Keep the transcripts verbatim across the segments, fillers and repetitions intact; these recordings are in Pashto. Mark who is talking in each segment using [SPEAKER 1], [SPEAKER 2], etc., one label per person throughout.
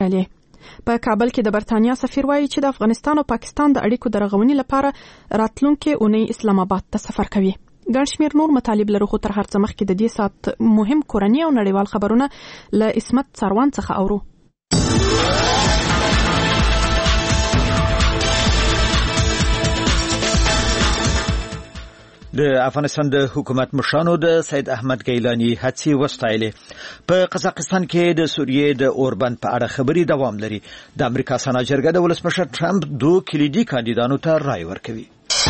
[SPEAKER 1] وستایلې. په کابل کې د برتانیا سفیر وایي چې د افغانستان او پاکستان د اړیکو د رغونې لپاره راتلونکي اونۍ اسلام آباد ته سفر کوي. ګڼ شمېر نور مطالب لرو، خو تر هر څه مخکې د دې ساعت مهم کورني او نړیوال خبرونه له عصمت څاروان څخه اورو.
[SPEAKER 2] د افغانستان د حکومت مشرانو د سید احمد ګیلاني هڅې وستایلې. په قزاقستان کې د سوریې د اوربند په اړه خبري دوام لري. د امریکا سنا جرګه د ولسمشر ټرمپ دوه کلیدي کاندیدانو ته رائے ورکوي.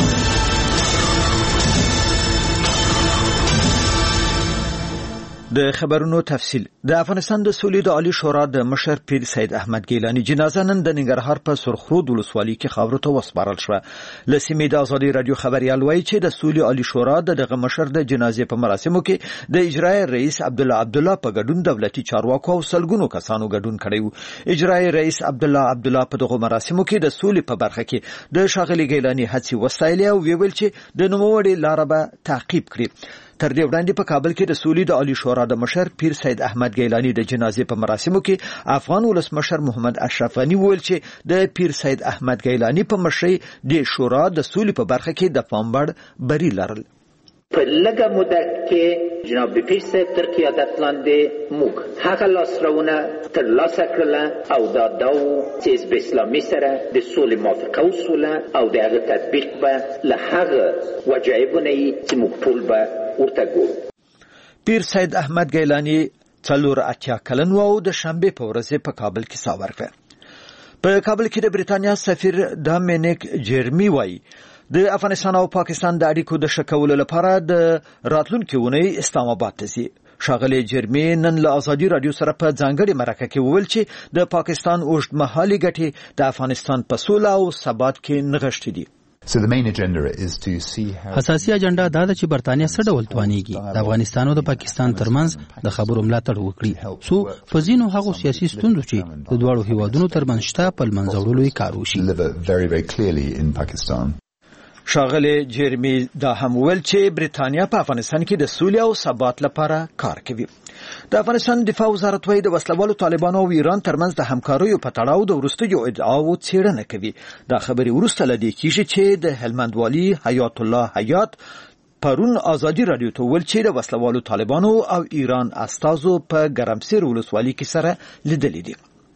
[SPEAKER 2] د خبرونو تفصیل. د افغانستان د سولې د عالی شورا د مشر پیر سید احمد ګیلاني جنازه نن د ننګرهار په سرخرود ولسوالۍ کې خاورو ته وسپارل شوه. له سیمې د ازادي رادیو خبريال وایي چې د سولې عالی شورا د دغه مشر د جنازې په مراسمو کې د اجرایي رئیس عبد الله عبد الله په ګډون دولتي چارواکو او سلګونو کسانو ګډون کړی و. اجرایي رئیس عبد الله عبد الله په دغه مراسمو کې د سولې په برخه کې د شاغلي ګیلاني هڅې وستایلې او ویل چې د نوموړي لار به تعقیب کړي. تر دې وړاندې په کابل کې د سولې د عالی شورا د مشر پیر سید احمد ګیلاني د جنازې په مراسمو کې افغان ولسمشر محمد اشرف غنی وویل چې د پیر سید احمد ګیلاني په مشرۍ د شورا د سولې په برخه کې د پامبړ بری لرل.
[SPEAKER 3] په لږه موده کې جناب پیر صاحب تر قیادت لاندې موږ هغه لاسرونه ترلاسه کړله او دا دا چې حزب اسلامي سره د سولې موافقه وسوله او د هغه تطبیق به له هغه وجایبونه چې موږ ټول به ورته ګورو.
[SPEAKER 2] پیر سید احمد ګیلاني څلور اتیا کلن و او د شنبه په ورځ په کابل کې ساه ورکړه. په کابل کې د بریتانیا سفیر ډامینیک جیرمی وایي د افغانستان او پاکستان د اړیکو د ښه کولو لپاره د راتلونکي اونۍ اسلام آباد ته ځي. ښاغلی جیرمی نن له ازادي رادیو سره په ځانګړې مرکه کې وویل چې د پاکستان اوږدمهالې ګټې د افغانستان په سوله او ثبات کې نغښتې دي.
[SPEAKER 4] So the main agenda is to see how
[SPEAKER 5] اساسي اجنډا دا ده چې برتانیا څه ډول توانیږي د افغانستان او د پاکستان ترمنځ د خبرو ملاتړ وکړي څو په ځینو هغو سیاسي ستونزو چې د دواړو هیوادونو ترمنځ شته په لمنځه وړلو یې کار وشي.
[SPEAKER 2] ښاغلی جیرمی دا هم وویل چې بریتانیا په افغانستان کې د سولې او ثبات لپاره کار کوي. د افغانستان دفاع وزارت وايي د وسلوالو طالبانو او ایران ترمنځ د همکاریو په تړاو د وروستیو ادعاو څېړنه کوي. دا خبرې وروسته له دې کېږي چې د هلمند والي حیات الله حیات پرون ازادي رادیو ته ویل چې د وسلوالو طالبانو او ایران استازو په ګرمسیر ولسوالۍ کې سره لیدلي دي.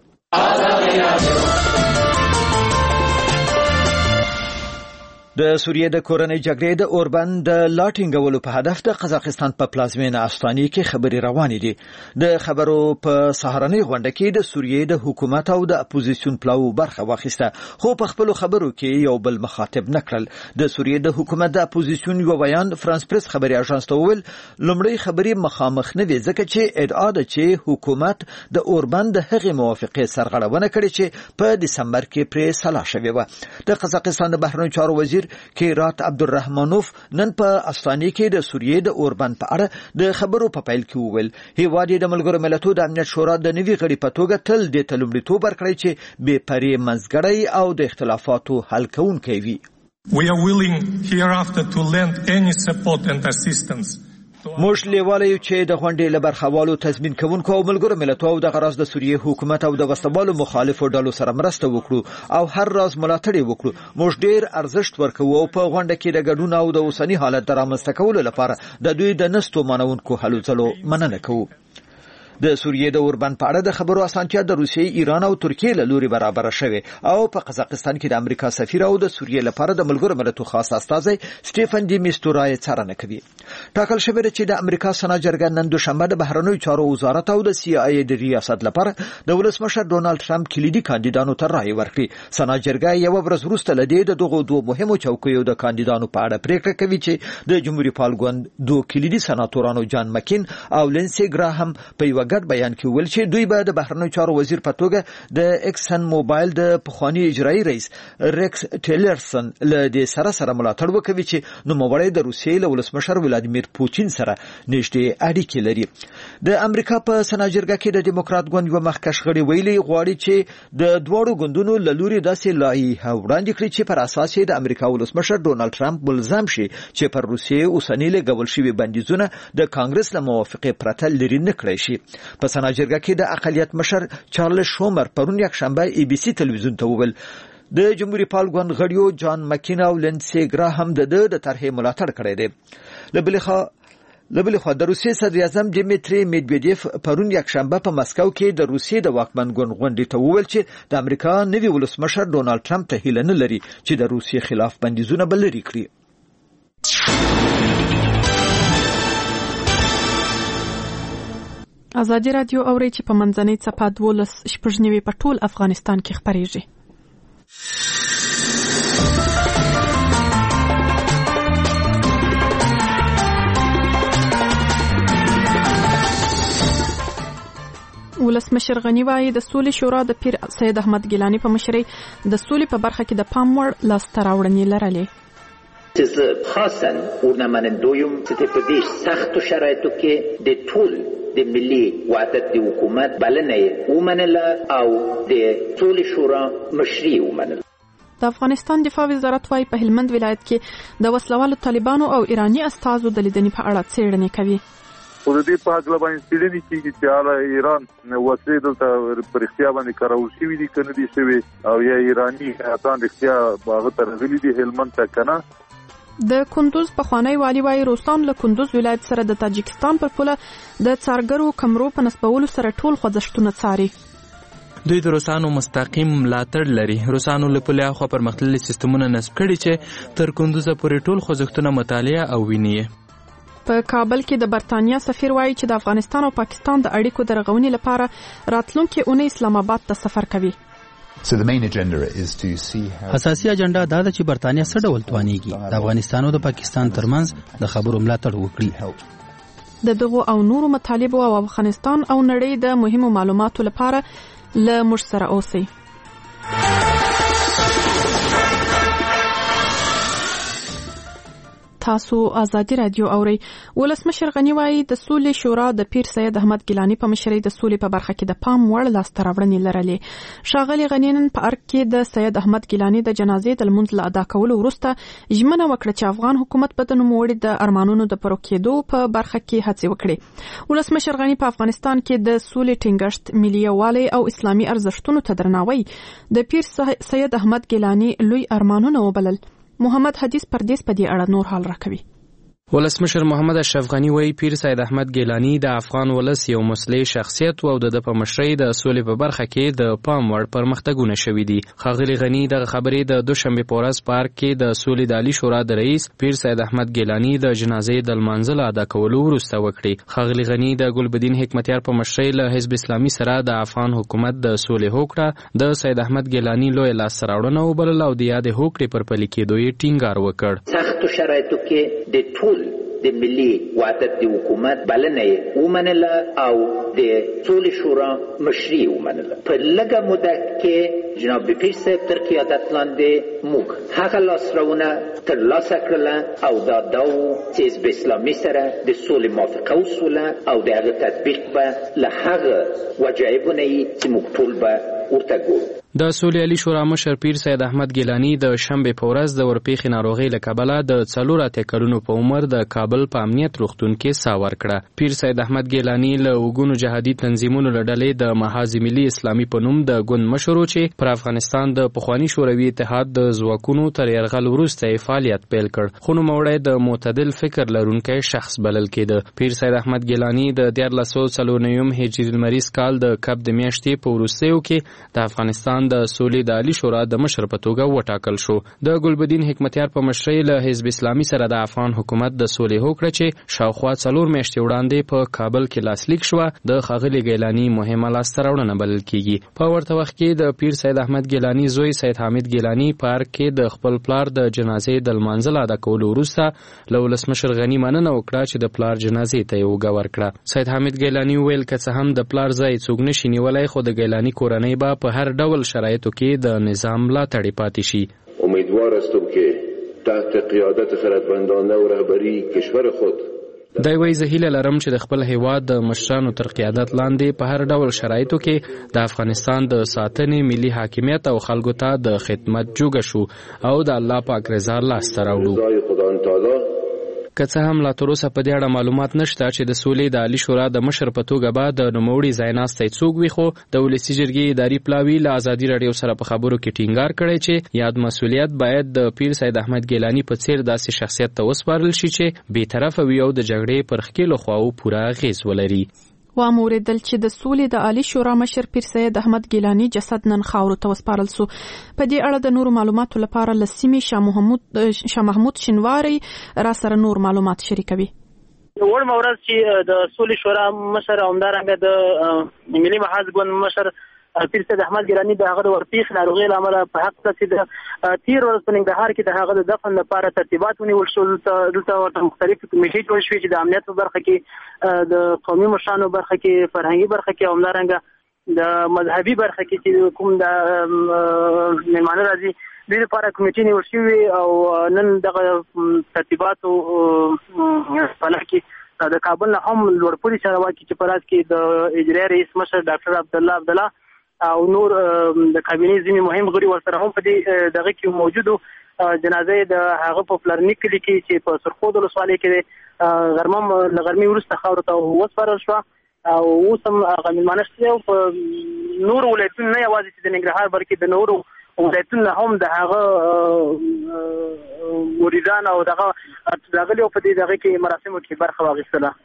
[SPEAKER 2] د سوریې د کورنۍ جګړې د اوربند د لاټینګولو په هدف د قزاقستان په پلازمینه استانې کې خبري روانې دي. د خبرو په سهارنۍ غونډه کې د سوریې د حکومت او د اپوزیسیون پلاو برخه واخیسته، خو په خپل خبرو کې یو بل مخاطب نکړل. د سوریې د حکومت د اپوزیسیون یو بیان فرانس پریس خبري اژانس ته وویل لومړی خبري مخامخ نه وي ځکه چې ادعا ده چې حکومت د اوربند د هغې موافقې سرغړونه کړې چې په دسمبر کې پرې سلا شوې وه. د قزاقستان د بهرنیو چارو وزیر کیرات عبدالرحمنوف نن په استانې کې د سوریې د اوربند په اړه د خبرو په پیل کې وویل هیواد د ملګرو ملتونو د امنیت شورا د نوي غړي په توګه تل د لومړیتوب ورکړی چې بې پرې منځګړی او د اختلافاتو حل کوونکی وي.
[SPEAKER 6] We are willing hereafter to lend any support and assistance.
[SPEAKER 2] موږ لیواله یو چې د غونډې له برخوالو تضمین کوونکو او ملګرو ملتونو او د غراز د سوریې حکومت او د وسلوالو مخالفو ډلو سره مرسته وکړو او هر راز ملاتړ وکړو. موږ ډیر ارزښت ورکوو او په غونډه کې د ګډون او د اوسنی حالت رامنځته کولو لپاره د دوی د نستو مانونکو هلو ځلو مننه کوو. د سوریې د اوربند په اړه د خبرو اسانتیا د روسیې، ایران او ترکیې له لوري برابر شوه او په قزاقستان کې د امریکا سفیر او د سوریې لپاره د ملګرو ملتونو خاص استازی سټيفن ډي میستورای څارنه کوي. ټاکل شوی چې د امریکا سنا جرګه نن دوشنبه د بهرنیو چارو وزارت او د سی آی ای د ریاست لپاره د ولسمشر ډونالد ټرمپ کلیدي کاندیدانو ته رائے ورکړي. سنا جرګه یو ورځ وروسته له دې د دغو دوه مهمو چوکیو د کاندیدانو په اړه پریکړه کوي چې د جمهوریت پال ګوند دوه کلیدي سناتورانو جان مکین او لینسي ګراهم په یو ګډ بیان کې ویل چې دوی به د بهرنیو چارو وزیر په توګه د اکسن موبایل د پخوانی اجرایي رئیس ریکس ټیلرسن له دې سره سره ملاتړ وکوي چې نوموړی د روسیې له ولسمشر ولادیمیر پوتین سره نږدې اړیکې لري. د امریکا په سنا جرګه کې د دیموکرات ګوند یو مخکښ غړي ویلي غواړي چې د دواړو ګوندونو له لوري داسې لایحه وړاندې کړي چې پر اساس یې د امریکا ولسمشر ډونالد ټرمپ ملزم شي چې پر روسیې اوسنۍ لګول شوي بندیزونه د کانګرس له موافقې پرته لرې نه کړی شي. په سنا جرګه کې د اقلیت مشر چارلز شومر پرون یک شنبه ای بي سي تلویزیون ته وویل د جمهوریت پال ګوند غړیو جان مکین او لینسي ګراهم د د طرحې ملاتړ کړی دی. لبلخه لبلخه د روسیې صدر اعظم دیمیتری میدویدیف پرون یک شنبه په مسکو کې د روسیې د واکمن ګوند غونډې ته وویل چې د امریکا نوي ولسمشر ډونالد ټرمپ ته هیله نه لري چې د روسیې خلاف بندیزونه بل لري کړي.
[SPEAKER 1] ازادي رادیو اوري چې په منځنۍ څپه دولس شپږ نیوي په ټول افغانستان کې خبريږي. ولسمشر غنی وایي د سولې شورا د پیر سید احمد ګیلانی په مشرۍ د سولې په برخه کې د پام وړ لاسته راوړنې لرلې.
[SPEAKER 3] چې خاصا اورنمنندویم چې په دې سختو شرایطو کې د ټول د ملي وحدت د حکومت بلنه ومنله او د سولې شورا مشري ومنله.
[SPEAKER 1] د افغانستان دفاع وزارت وايي په هلمند ولایت کې د وسلوالو طالبانو او ایرانی استازو د لیدنې په اړه څېړنې کوي.
[SPEAKER 7] او د دې په اړه باندې څېړنې کیږي چې اله ایران وسلې دلته پر اختیار باندې کارول شوې دي کنه دي شوی او یا ایرانی اتان اختیار باغ ته راغلي دي هلمند ته کنه.
[SPEAKER 1] د کندوز په خوانی والی وايي روسان له کندوز ولایت سره د تاجکستان پر پوله د څارګرو کمرو په نسبولو سره ټول خوځښتونه څاري.
[SPEAKER 8] دوی د روسانو مستقیم ملاتړ لري. روسانو له پوله خو پرمختللي سیستمونه نصب کړي چې تر کندوز پورې ټول خوځښتونه مطالعه او ویني.
[SPEAKER 1] په کابل کې د برتانیا سفیر وایي چې د افغانستان او پاکستان د اړیکو د رغونې لپاره راتلونکي اونۍ اسلام آباد ته سفر کوي.
[SPEAKER 4] So the main agenda is to see how
[SPEAKER 5] اساسي اجنډا دا ده چې برتانیا څه ډول توانیږي د افغانستان او د پاکستان ترمنځ د خبرو ملاتړ وکړي.
[SPEAKER 1] د دغو او نورو مطالبو او افغانستان او نړۍ د مهمو معلوماتو لپاره له موږ سره اوسئ. تاسو ازادي رادیو اوري. ولسمشر غنی وایي د سولې شورا د پیر سید احمد ګیلانی په مشرۍ د سولې په برخه کې د پام وړ لاسته راوړنې لرلې. ښاغلي غنی نن په ارګ کې د سید احمد ګیلانی د جنازې د لمونځ له ادا کولو وروسته ژمنه وکړه چې افغان حکومت به د نوموړي د ارمانونو د پوره کېدو په برخه کې هڅې وکړي. ولسمشر غنی په افغانستان کې د سولې ټینګښت، ملي یووالی او اسلامي ارزښتونو ته درناوی د پیر سید احمد ګیلانی لوی ارمانونه وبلل. محمد حدیث پردیس په دې اړه نور حال راکوي.
[SPEAKER 8] ولسمشر محمد اشرف غنی وایي پیر سید احمد ګیلانی د افغان ولس یو مسلح شخصیت او د په مشرۍ د سولې په برخه کې د پام وړ پرمختګونه شوي دي. ښاغلي غنی د خبرې د دوشنبه په ورځ پارک کې د سولې د عالی شورا د رئیس پیر سید احمد ګیلانی د جنازې د لمانځه ادا کولو وروسته وکړي. ښاغلي غنی د ګلبدین حکمتیار په مشرۍ له حزب اسلامي سره د افغان حکومت د سولې هوکړه د سید احمد ګیلانی لوی لاسته راوړنه وبلله او د یادې هوکړې پر پلي کېدو یې ټینګار وکړ.
[SPEAKER 3] سختو شرایطو کې د ټول د ملي وحدت د حکومت بلنه ومنله او د سولې شورا مشري ومنله. په لږه موده کې جناب پیر صاحب تر قیادت لاندې موږ هغه لاسرونه ترلاسه کړله او دا دا چې حزب اسلامي سره د سولې موافقه وسوله او د هغه تطبیق به له هغه وجایبونه چې موږ ټول به ورته ګورو.
[SPEAKER 8] د سولې عالی شورا مشر پیر سید احمد ګیلانی د شنبه په ورځ د ورپېښې ناروغۍ له کبله د څلور اتیا کلونو په عمر د کابل په امنیت روغتون کې ساه ورکړه. پیر سید احمد ګیلانی له وګونو جهادي تنظیمونو له ډلې د محاذ ملي اسلامي په نوم د ګوند مشر چې پر افغانستان د پخواني شوروي اتحاد د ځواکونو تر یرغل وروسته فعالیت پیل کړ. خو نوموړی د معتدل فکر لرونکی شخص بلل کېده. پیر سید احمد ګیلانی د دیارلس سوه څلور نویم هجري لمریز کال د کب د میاشتې په وروستیو کې د افغانستان د سولې د عالی شورا د مشر په توګه وټاکل شو. د ګلبدین حکمتیار په مشرۍ له حزب اسلامي سره د افغان حکومت د سولې هوکړه چې شاوخوا څلور میاشتې وړاندې په کابل کې لاسلیک شوه د ښاغلي ګیلاني مهمه لاسته راوړنه بلل کېږي. په ورته وخت کې د پیر سید احمد ګیلاني زوی سید حامد ګیلاني په ارګ کې د خپل پلار د جنازې د لمانځه ادا کولو وروسته له ولسمشر غني مننه وکړه چې د پلار جنازې ته یې اوږه ورکړه. سید حامد ګیلاني وویل که څه هم د پلار ځای څوک نشي نیولی خو د ګیلاني کورنۍ به په هر ډول شرایطو کې د نظام ملاتړی پاتې شي.
[SPEAKER 9] امیدوار هستم که تحت قیادت خردمندانه و رهبری کشور خود
[SPEAKER 8] دی وایي زه هیله لرم چې د خپل هیواد د مشرانو تر قیادت لاندې په هر ډول شرایطو کې د افغانستان د ساتنې ملي حاکمیت او خلکو ته د خدمت جوګه شو او د الله پاک رضا لاسته راوړو. که څه هم لا تر اوسه په دې اړه معلومات نشته چې د سولې د عالی شورا د مشر په توګه به د نوموړي ځایناستی څوک وي، خو د ولسي جرګې اداري پلاوي له ازادي راډیو سره په خبرو کې ټینګار کړی چې یاد مسؤلیت باید د پیر سید احمد ګیلانی په څیر داسې شخصیت ته وسپارل شي چې بې طرفه وي او د جګړې پر ښکېلو خواو پوره اغېز ولري.
[SPEAKER 1] واوریدل چې د سولې د عالی شورا مشر پیر سید احمد ګیلانی جسد نن خاورو ته وسپارل سو. په دې اړه د نورو معلوماتو لپاره له سیمې شاه محمود شاه محمود شینواری را سره نور معلومات شریکوي.
[SPEAKER 10] وړ مورز چې د سولې شورا مشر همدارنګه د ملي محاذ ګوند مشر پیر سید احمد ګیلانی د هغه د ورپیخ ناروغۍ له امله په حق څه د تیر ورځ په ننګرهار کې د هغه د دفن لپاره ترتیبات ونیول شول. دلته ورته مختلف کمیټې جوړ شوې چې د امنیت په برخه کې د قومي مشرانو برخه کې فرهنګي برخه کې همدارنګه د مذهبي برخه کې چې کوم د مېلمانه راځي د لپاره کمیټې نیول شوې او نن دغه ترتیباتو په کې د کابل نه هم لوړپوړي چارواکي چې په راز کې د اجرایي رئیس مشر ډاکټر عبدالله عبدالله او نور د کابینې ځینې مهم غړي ورسره هم په دې دغه کې موجودو. جنازې د هغه په پلرنیک کلي کې چې په سرخود ولسوالۍ کې غرمم له غرمې وروسته خاورو ته وسپارل شوه او اوس هم هغه مېلمانه شوي او په نورو ولایتونو نه یوازې چې د ننګرهار بلکې د نورو ولایتونو هم د هغه مریدان او دغه راغلي او په دې دغه کې مراسمو کې برخه واخیستله.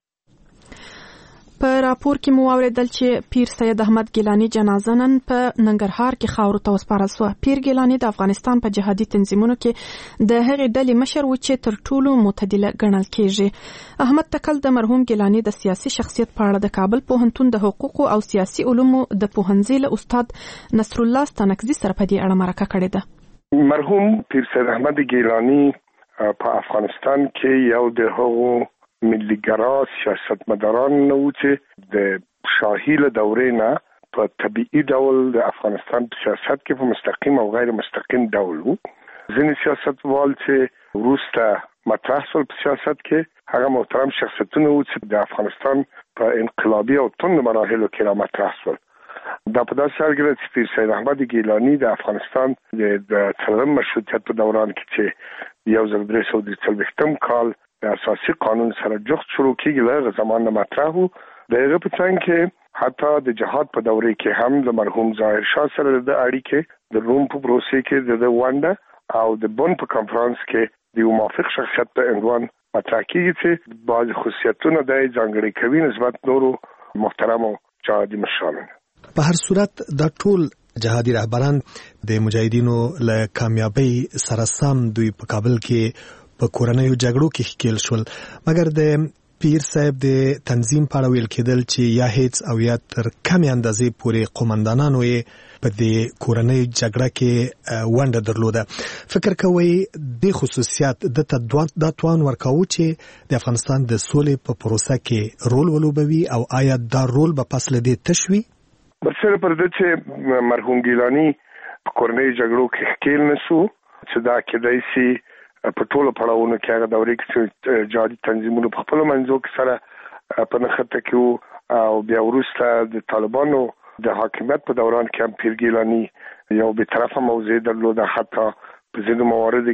[SPEAKER 1] په راپور کې مو واوریدل چې پیر سید احمد ګیلانی جنازه نن په ننګرهار کې خاورو ته وسپارل شوه. پیر ګیلانی د افغانستان په جهادي تنظیمونو کې د هغې ډلې مشر و چې تر ټولو معتدله ګڼل کېږي. احمد تکل د مرحوم ګیلانی د سیاسي شخصیت په اړه د کابل پوهنتون د حقوقو او سیاسي علومو د پوهنځي له استاد نصر الله ستانکزي سره په دې اړه مرکه کړې ده.
[SPEAKER 11] مرحوم پیر سید احمد ګیلانی په افغانستان کې یو د هغو ملیګرا سیاستمداران نه و چې د شاهي له دورې نه په طبيعي ډول د افغانستان په سیاست کې په مستقیم او غیر مستقیم ډول وو. ځینې سیاستوال چې وروسته مطرح شول په سیاست کې هغه محترم شخصیتونه وو چې د افغانستان په انقلابي او تند مراحلو کې را مطرح شول. دا په داسې حال کې چې پیر سید احمد ګیلانی د افغانستان د څلورم مشروطیت په دوران کې چې یو زر درې سوه څلوېښتم کال د اساسي قانون سره جوخت شروع کېږي له زمانه مطرح وو. د هغه په څنګ کې حتی د جهاد په دورې کې هم د مرحوم ظاهر شاه سره د اړیکې د روم په پروسې کې د ونډه او د بون په کانفرنس کې د یو موافق شخصیت په عنوان مطرح کېږي چې بعض خصوصیتونه د ځانګړي کوي نسبت نورو محترمو جهادي مشرانو.
[SPEAKER 12] په هر صورت د ټول جهادي رهبران د مجاهدینو له کامیابی سره سم دوی په کابل کې په کورنیو جګړو کې ښکېل شول، مګر د پیر صاحب د تنظیم په اړه ویل کېدل چې یا هیڅ او یا تر کمې اندازې پورې قومندانانو یې په دې کورنۍ جګړه کې ونډه درلوده. فکر کوئ د خصوصیات د دا توان ورکاوه چې د افغانستان د سولې په پروسه کې رول ولوبوي او آیا دا رول به پس له دې تش وي؟
[SPEAKER 11] برسره پر دې چې مرحوم ګیلانی په کورنۍ جګړو کې ښکېل نه شو چې دا کېدای شي په ټولو پړاوونو کې هغه دورې کې جهادي تنظیمونو په خپلو منځو کې سره په نښته کې او بیا وروسته د طالبانو د حاکمیت په دوران کې هم پیر ګیلانی یو بې طرفه موضع درلوده. حتی په ځینو مواردو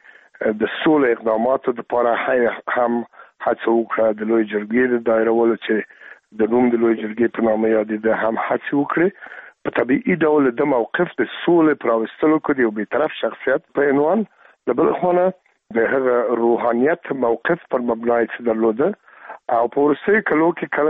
[SPEAKER 11] کې د سولې اقداماتو لپاره هم هڅه وکړه د لوی جرګې د دایرولو چې د روم د لوی جرګې په نامه یادېده هم هڅې وکړې. په طبیعي ډول د موقف د سولې پر راوستلو کې د یو بې طرف شخصیت په عنوان د بل خونه د هغه روحانيت موقف پر مبنا یې درلوده او په ورسې کلو کې کله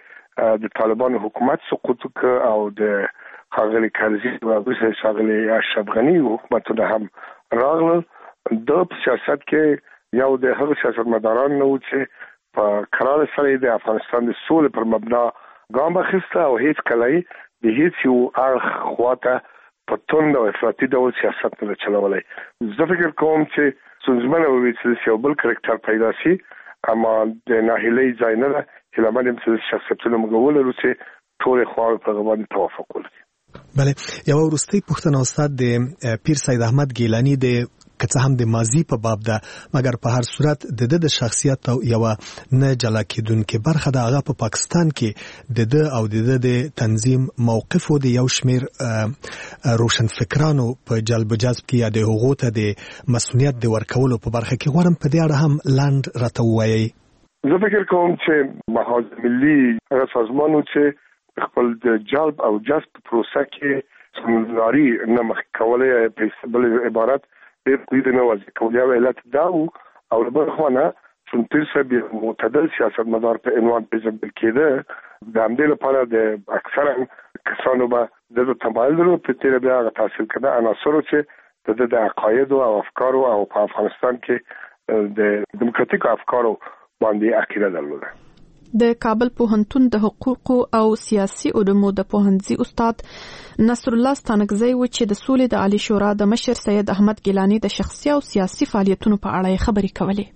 [SPEAKER 11] چې د طالبانو حکومت سقوط وکړ او د ښاغلي کرزي او وروسته ښاغلي اشرف غني حکومتونه هم راغلل، د سیاست کې یو د هغه سیاستمداران نو چې په قرار سره د افغانستان د سولې پر مبنا ګام اخیسته او هیڅ کله د هیڅ یو اړخ خواته په توند او افراطي ډول سیاست نه چلولای. زه فکر کوم چې څنګه وي چې یو بل کرکټر پیدا شي اما د ناهیلۍ ځای نه ده. هیله من یم چې شخصیتونه موږ ولرو چې ټول خواړه په باندې توافق ولري.
[SPEAKER 12] بله، یو وروستۍ پوښتنه استاد د پیر سید احمد ګیلانی د که څه هم د ماضي په باب ده، مګر په هر صورت د د شخصیت او یو نه جلا کېدونکې برخه د هغه په پاکستان کې د د او د د تنظیم موقف او د یو شمیر روشن فکرانو په جلب جذب کې یا د حقوقو ته د مسؤلیت د ورکولو په برخه کې غواړم په دې اړه هم لاند راته ووایي.
[SPEAKER 11] زه فکر کوم چې محاذ ملي هغه سازمانو چې خپل د جلب او جذب پروسه کې سموناري نه مخ کولای په بل عبارت ډېر قوي نه وځي کولای او علت دا او بل خوانه چې تر څه معتدل سیاستمدار په عنوان پیژندل کېده د همدې لپاره د اکثرا کسانو به د تمایل درلود په تیر بیا تحصیل کړه عناصر چې د د عقاید او افکار او په افغانستان کې د دموکراتیک افکارو باندې عقیده درلوده.
[SPEAKER 1] د کابل پوهنتون د حقوقو او سیاسي علومو د پوهنځي استاد نصر الله ستانکزی و چې د سولې د عالی شورا د مشر سید احمد ګیلانی د شخصي او سیاسي فعالیتونو په اړه خبرې کولې.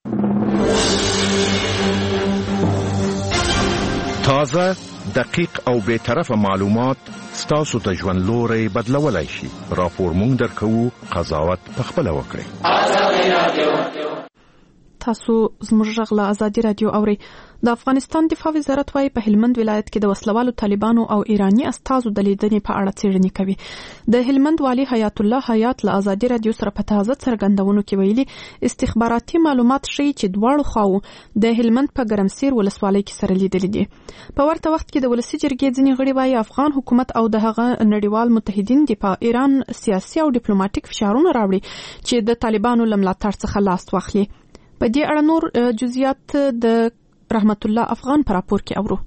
[SPEAKER 13] تازه، دقیق او بے طرفه معلومات ستاسو ته ژوند لوري بدلولای شي. راپور مونږ درکو، قضاوت پخپله وکړئ. تاسو
[SPEAKER 1] زموږ غږ له ازادي رادیو اوري. د افغانستان دفاع وزارت وايي په هلمند ولایت کې د وسلوالو طالبانو او ایرانی استازو د لیدنې په اړه څېړنې کوي. د هلمند والي حیات الله حیات له ازادي رادیو سره په تازه څرګندونو کې ویلي استخباراتي معلومات ښیي چې دواړو خواو د هلمند په ګرمسیر ولسوالۍ کې سره لیدلي دي. په ورته وخت کې د ولسي جرګې ځینې غړي وايي افغان حکومت او د هغه نړیوال متحدین د په ایران سیاسي او ډیپلوماټیک فشارونه راوړي چې د طالبانو له ملاتړ څخه لاس واخلي. په دې اړه نور جزئیات د رحمت الله افغان پر راپور کې اورو.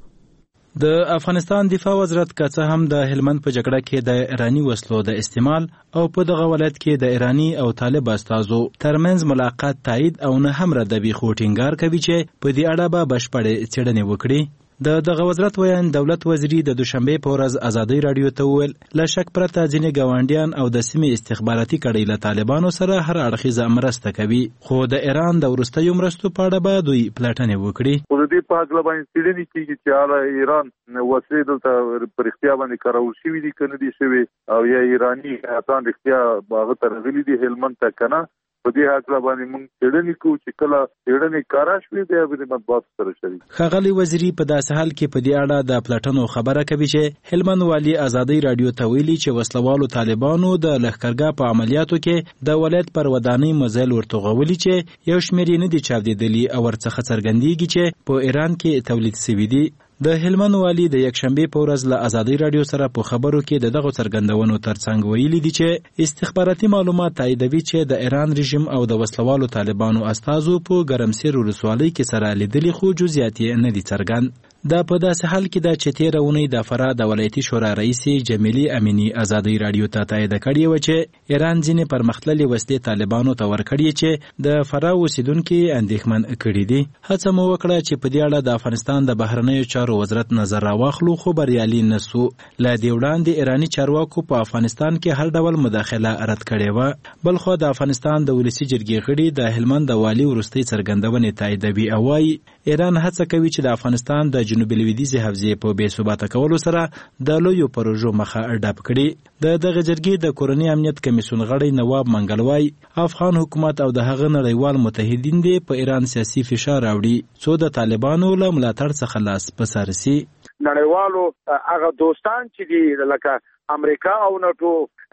[SPEAKER 5] د افغانستان دفاع وزارت که څه هم د هلمند په جګړه کې د ایرانی وسلو د استعمال او په دغه ولایت کې د ایرانی او طالب استازو ترمنځ ملاقات تایید او نه هم ردوي خو ټینګار کوي چې په دې اړه به بشپړې څېړنې وکړي. د دغه وزارت ویان دولت وزیری د دوشنبه په ورځ ازادي رادیو ته ویل لا شک پرته ځینې ګاونډیان او د سیمې استخباراتي کړۍ له طالبانو سره هر اړخیزه مرسته کوي، خو د ایران د وروستیو مرستو په اړه به دوی پلټنې وکړي.
[SPEAKER 7] خو د دې په اړه باندې څېړنې کیږي چې اله ایران وسلې دلته پر اختیار باندې کارول شوې دي کنه دي شوی او یا ایرانی اتان اختیار باغ ته راغلي دي هلمند ته کنه. په دې حق باندې موږ څېړنې کوو چې کله څېړنې کارا شوې دی به د مطبوعات سره شریک.
[SPEAKER 5] ښاغلي وزیري په داسې حال کې په دې اړه د پلټنو خبره کوي چې هلمند والي ازادي رادیو ته ویلي چې وسلوالو طالبانو د لښکرګاه په عملیاتو کې د ولایت پر ودانۍ مزایل ورتوغولي چې یو شمېر یې نه دي چاودېدلي او ورڅخه څرګندېږي چې په ایران کې تولید شوي دي. د هلمند والي د یکشنبه په ورځ له ازادي رادیو سره په خبرو کې د دغه څرګندونو ترڅنګ ویلي دي چې استخباراتي معلومات تاییدوي چې د ایران رژیم او د وسلوالو طالبانو استازو په ګرمسیر ولسوالۍ کې سره لیدلي خو جزئیات یې نه دي څرګند. دا په داسې حال کې ده چې تېره اونۍ د فراه د ولایتي شورا رئیس جمیلې امینی ازادي رادیو ته تایید کړې وه چې ایران ځینې پرمختللې وسلې طالبانو ته ورکړي چې د فراه اوسیدونکي اندېښمن کړي دي. هڅه مو وکړه چې په دې اړه د افغانستان د بهرنیو چارو وزارت نظر راواخلو خو بریالي نه سو. له دې وړاندې ایراني چارواکو په افغانستان کې هر ډول مداخله رد کړې وه. بلخو د افغانستان د ولسي جرګې غړي د هلمند د والي وروستۍ څرګندونې تاییدوي او وایي ایران هڅه کوي چې د افغانستان د جنوب لویدیځې حوزې په بې ثباته کولو سره د لویو پروژو مخه ډب کړي. د دغه جرګې د کورنۍ امنیت کمیسیون غړی نواب منګلوای افغان حکومت او د هغه نړیوال متحدین دي په ایران سیاسي فشار راوړي څو د طالبانو له ملاتړ څخه لاس په سر سي.
[SPEAKER 14] نړیوالو هغه دوستان چې دي لکه امریکا او ناتو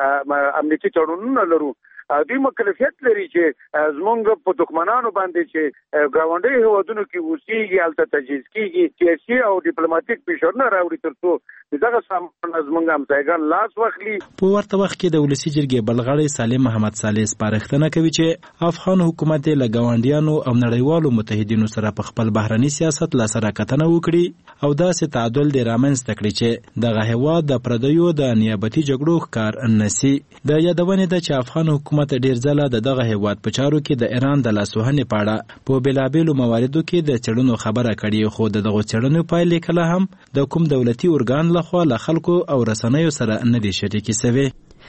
[SPEAKER 14] امنیتي تړونونه لرو دوی مکلفیت لري چې زمونږ په دښمنانو باندې چې ګاونډي هیوادونو کې اوسېږي هلته تجهیز کېږي سیاسي او ډیپلوماټیک فشارونه راوړي تر څو دغه سامان زمونږ همسایګان لاس واخلي.
[SPEAKER 5] په ورته وخت کې د ولسي جرګې بل غړی سالم محمد صالح سپارښتنه کوي چې افغان حکومت له ګاونډیانو او نړیوالو متحدینو سره په خپل بهرني سیاست له سره کتنه وکړي او داسې تعادل دې رامنځته کړي چې دغه هیواد د پردیو د نیابتي جګړو ښکار نه سي. د یادونې ده چې افغان حکومت ډیر ځله د دغه هیواد په چارو کې د ایران د لاسوهنې په اړه په بېلابېلو مواردو کې د څېړنو خبره کړې خو د دغو څېړنو پایلې کله هم د کوم دولتي ارګان لخوا له خلکو او رسنیو سره نه دي شریکې سوې.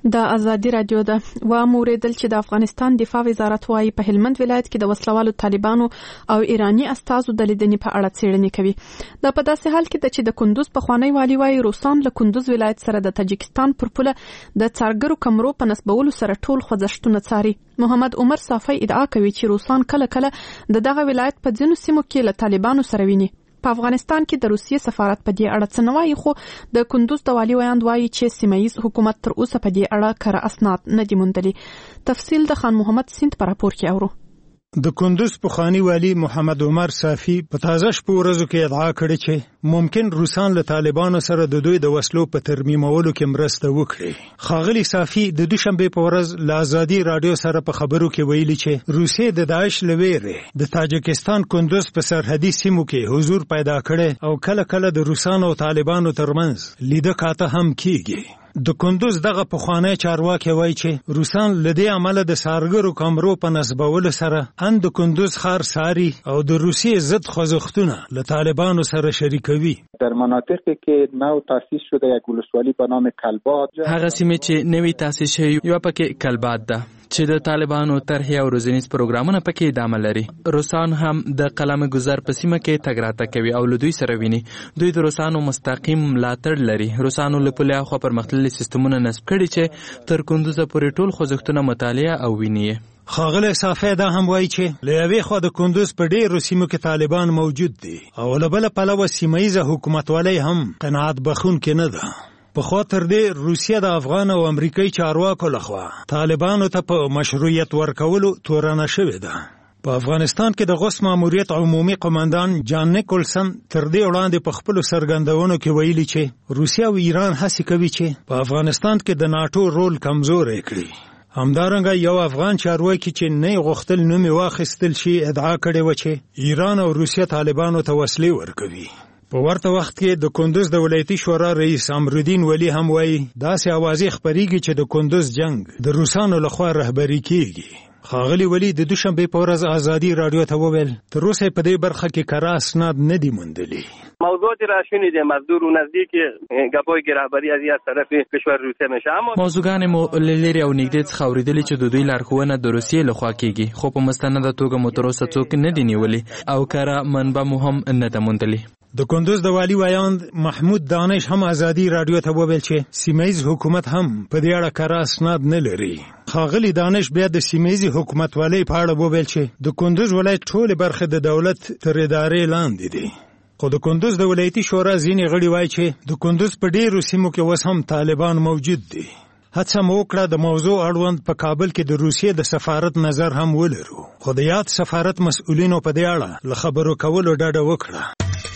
[SPEAKER 1] د ازادي رادیو ده و موریدل چې د افغانستان دفاع وزارت وايي په هلمند ولایت کې د وسلوالو طالبانو او ایرانی استازو د لیدنې په اړه څېړنې کوي. دا په داسې حال کې ده چې د کندوز پخوانی والی وايي روسان له کندوز ولایت سره د تاجکستان پر پوله د څارګرو کمرو په نسبولو سره ټول خوځښتونه څاري. محمد عمر صافی ادعا کوي چې روسان کله کله د دغه ولایت په ځینو سیمو کې له طالبانو سره ویني. په افغانستان کې د روسیې سفارت په دې اړه څه نه وایي، خو د کندوز د والي ویاند وایي چې سیمه ییز حکومت تر اوسه په دې اړه کره اسناد نه دي موندلي. تفصیل د خان محمد سیند په راپور کې اورو.
[SPEAKER 15] د کندوز پخوانی والی محمد عمر صافی په تازه شپو ورځو کې ادعا کړې چې ممکن روسان له طالبانو سره د دوی د وسلو په ترمیمولو کې مرسته وکړي. خاغلی صافی د دوشنبه په ورځ له ازادي رادیو سره په خبرو کې ویلي چې روسیې د داعش لویره د تاجکستان کندوز په سرحدي سیمو کې حضور پیدا کړي او کله کله د روسانو او طالبانو ترمنځ لیده کاته هم کیږي. د کندوز دغه پخوانی چارواکي وایي چې روسان له دې عمله د سارګرو کمرو په نسبولو سره ان د کندوز ښار ساري او د روسیې ضد خوځښتونه له طالبانو سره شریکوي.
[SPEAKER 16] در مناطقی که نو تاسیس شده یک ولسوالی به نام کلباد،
[SPEAKER 8] هغه سیمې چې نوی تاسیس شوی یو پکې کلباد ده چې د طالبانو طرحې او روزنیز پروګرامونه پکې ادامه لري. روسان هم د قلم گذر په سیمه کې تګ راتګ کوي او له دوی سره ویني. دوی د روسانو مستقیم ملاتړ لري. روسانو له پوله خو پرمختللي سیستمونه نصب کړي چې تر کندوز پورې ټول خوځښتونه مطالعه او ویني.
[SPEAKER 15] خاغلی صافی دا هم وایي چې له یوې خوا د کندوز په ډېرو سیمو کې طالبان موجود دي او له بله پلوه سیمه ییزه حکومتولۍ هم قناعت بخښونکې نه ده. په خوا تر دې روسیه د افغان او امریکایي چارواکو لخوا طالبانو ته په مشروعیت ورکولو تورنه شوې ده. په افغانستان کې د غوث ماموریت عمومي قماندان جان نیکولسن تر دې وړاندې په خپلو څرګندونو کې ویلي چې روسیه او ایران هڅې کوي چې په افغانستان کې د ناټو رول کمزوری کړي. همدارنګه یو افغان چارواکي چې نه غوښتل نوم یې واخیستل شي ادعا کړې وه چې ایران او روسیه طالبانو ته وسلې ورکوي. په ورته وخت کې د کندوز د ولایتي شورا رئیس امرالدین ولی هم وایي داسې اوازې خپریږي چې د کندوز جنگ د روسانو لخوا رهبري کیږي. خاغلی ولی د دوشنبه په ورځ ازادي رادیو ته وویل تر اوسه په دې برخه کې کره اسناد نه دي موندلي.
[SPEAKER 17] موضوعات را شنیده مزدور و نزدیک گپای که رهبری از یک طرف کشور روسیه میشه، اما
[SPEAKER 8] موضوعان مو لری او نږدې څخه اوریدلې چې د دوی لارښوونه د روسیې لخوا کیږي، خو په مستنده توګه مو تر اوسه څوک نه دي نیولي او کره منبع مو هم نه ده موندلي.
[SPEAKER 15] د کندوز د والی ویاند محمود دانش هم ازادي رادیو ته وویل چې سیمه‌ییز حکومت هم په دې اړه کره اسناد نه لري. خاغلی دانش بیا د سیمه‌ییز حکومتولۍ په اړه وویل چې د کندوز ولایت ټولې برخې د دولت تر ادارې لاندې دي. خو د کندوز د ولایتي شورا ځینې غړي وایي چې د کندوز په ډېرو سیمو کې اوس هم طالبان موجود دي. هڅه مو وکړه د موضوع اړوند په کابل کې د روسیې د سفارت نظر هم ولرو، خو د یاد سفارت مسؤلینو په دې اړه له خبرو کولو ډډه وکړه.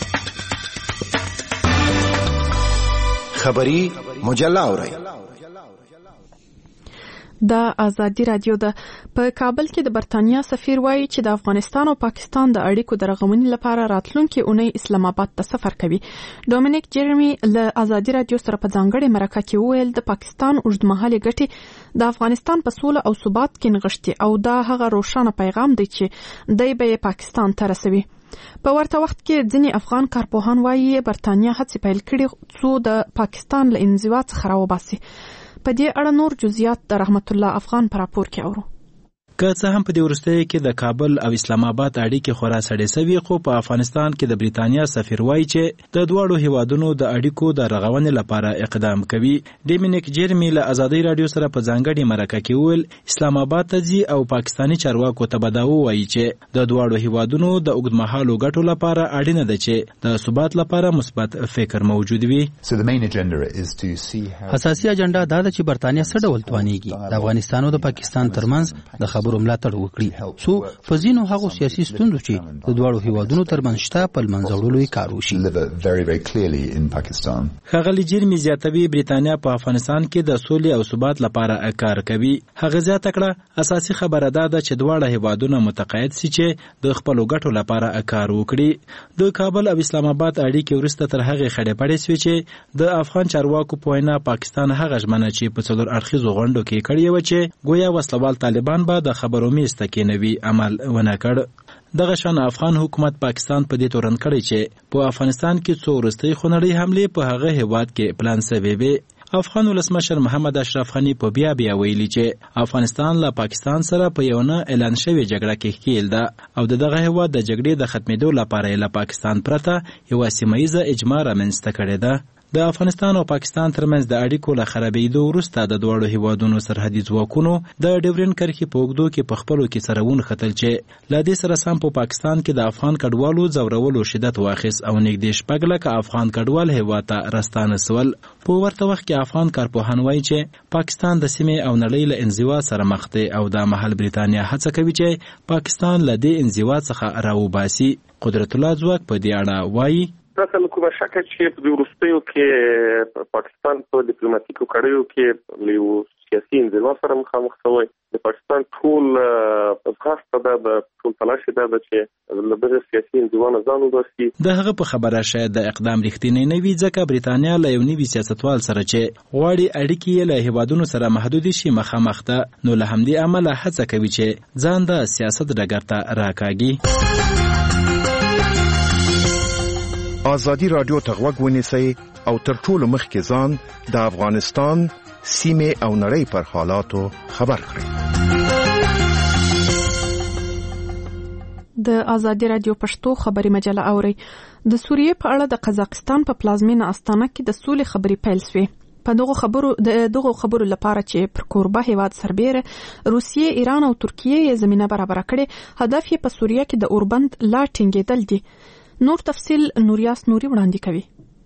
[SPEAKER 18] خبری مجله اورئ.
[SPEAKER 1] د ازادي رادیو د په کابل کې د برتانیا سفیر وایي چې د افغانستان او پاکستان د اړیکو د رغونې لپاره راتلونکي اونۍ اسلام آباد ته سفر کوي. ډومینیک جرمی له ازادي رادیو سره په ځانګړې مرکه کې وویل د پاکستان اوږدمهالې ګټې د افغانستان په سوله او ثبات کې نغښتي او دا هغه روښانه پیغام دی چې دی به یې پاکستان ته رسوي. په ورته وخت کې ځینې افغان کارپوهان وایي برتانیا هڅې پیل کړي څو د پاکستان له انزوا څخه راوباسي. په دې اړه نور جزئیات د رحمت الله افغان پر راپور کې اورو.
[SPEAKER 5] که څه هم په دې وروستیو کې د کابل او اسلام آباد اړیکې خورا سړې سوي، خو په افغانستان کې د بریتانیا سفیر وایي چې د دواړو هیوادونو د اړیکو د رغونې لپاره اقدام کوي. ډومینیک جرمی له ازادي رادیو سره په ځانګړې مرکه کې وویل اسلام آباد ته ځي او پاکستاني چارواکو ته به دا ووایي چې د دواړو هیوادونو د اوږدمهالو ګټو لپاره اړینه ده چې د ثبات لپاره مثبت فکر موجود وي.
[SPEAKER 19] اساسي اجنډا دا ده چې برتانیا څه ډول توانیږي د افغانستان او د پاکستان ترمنځ د خبرو ملاتړ وکړي، څو په ځینو هغو سیاسي ستونزو چې د دواړو هیوادونو ترمنځ شته په لمنځه وړلو یې کار وشي.
[SPEAKER 5] ښاغلي جرمي زیاتوي برتانیا په افغانستان کې د سولې او ثبات لپاره کار کوي. هغه زیاته کړه اساسي خبره دا ده چې دواړه هیوادونه متقاعد سي چې د خپلو ګټو لپاره کار وکړي. د کابل او اسلام آباد اړیکې وروسته تر هغې خړې پړې سوې چې د افغان چارواکو په وینا پاکستان هغه ژمنه چې په څلور اړخیزو غونډو کې کړې وه چې ګویا وسلوال طالبان به د خبرو میز ته کېنوي عمل ونه کړ. دغه شان افغان حکومت پاکستان په دې تورن کړی چې په افغانستان کې څو وروستۍ خونړۍ حملې په هغه هیواد کې پلان سوي وي افغان ولسمشر محمد اشرف غنی په بیا بیا ویلي چې افغانستان له پاکستان سره په یو نه اعلان شوی جګړه کې ښکیل ده او د دغه هېواد د جګړې د ختمېدو لپاره له پاکستان پرته یوه سیمه ییزه اجماع رامنځته کړې ده. د افغانستان او پاکستان ترمنځ د اړیکو له خرابېدو وروسته د دواړو هیوادونو سرحدي ځواکونو د ډیورین کرښې په اوږدو کې په خپلو کې سره ونښتل چې له دې سره سم په پاکستان کې د افغان کډوالو ځورولو شدت واخیست او نږدې شپږ لکه افغان کډوال هېواد ته راستانه سول. په ورته وخت کې افغان کارپوهان وایي چې پاکستان د سیمې او نړۍ له انزوا سره مخ دی او دا مهال بریتانیا هڅه کوي چې پاکستان له دې انزوا څخه راوباسي. قدرت الله ځواک په دې اړه وایي
[SPEAKER 18] مثلا کومه شکه چې په وروستیو کې پاکستان په ډیپلوماټیکو کړیو کې له سیاسي انزوا سره مخامخ شوی. د پاکستان ټول ځغاسته ده د ټول تلاش ده چې له دغه سیاسي انزوا نه ځان وباسي.
[SPEAKER 5] د هغه په خبره شاید د اقدام رښتینی نه وي ځکه بریتانیا له یو نوي سیاستوال سره چې غواړي اړیکې یې له هیوادونو سره محدودې شي مخامخ ده، نو له همدې امله هڅه کوي چې ځان د سیاست ډګر ته راکاږي.
[SPEAKER 13] آزادی رادیو ته غوږ ونیسئ او تر ټولو مخکې ځان د افغانستان سیمې او نړۍ پر حالاتو خبر کړئ.
[SPEAKER 1] د آزادی رادیو پښتو خبري مجله اوري. د سوریې په اړه د قزاقستان په پلازمینه استانه کې د سولې خبري پیل شوې. په دغه خبرو د دغه خبرو لپاره چې پر کوربه هیواد سربېره روسیې، ایران او ترکیه یې زمينه برابر کړې، هدف یې په سوریه کې د اوربند لا ټینګېدل دي. نور تفصیل نوریاس نوري وړاندې کوي.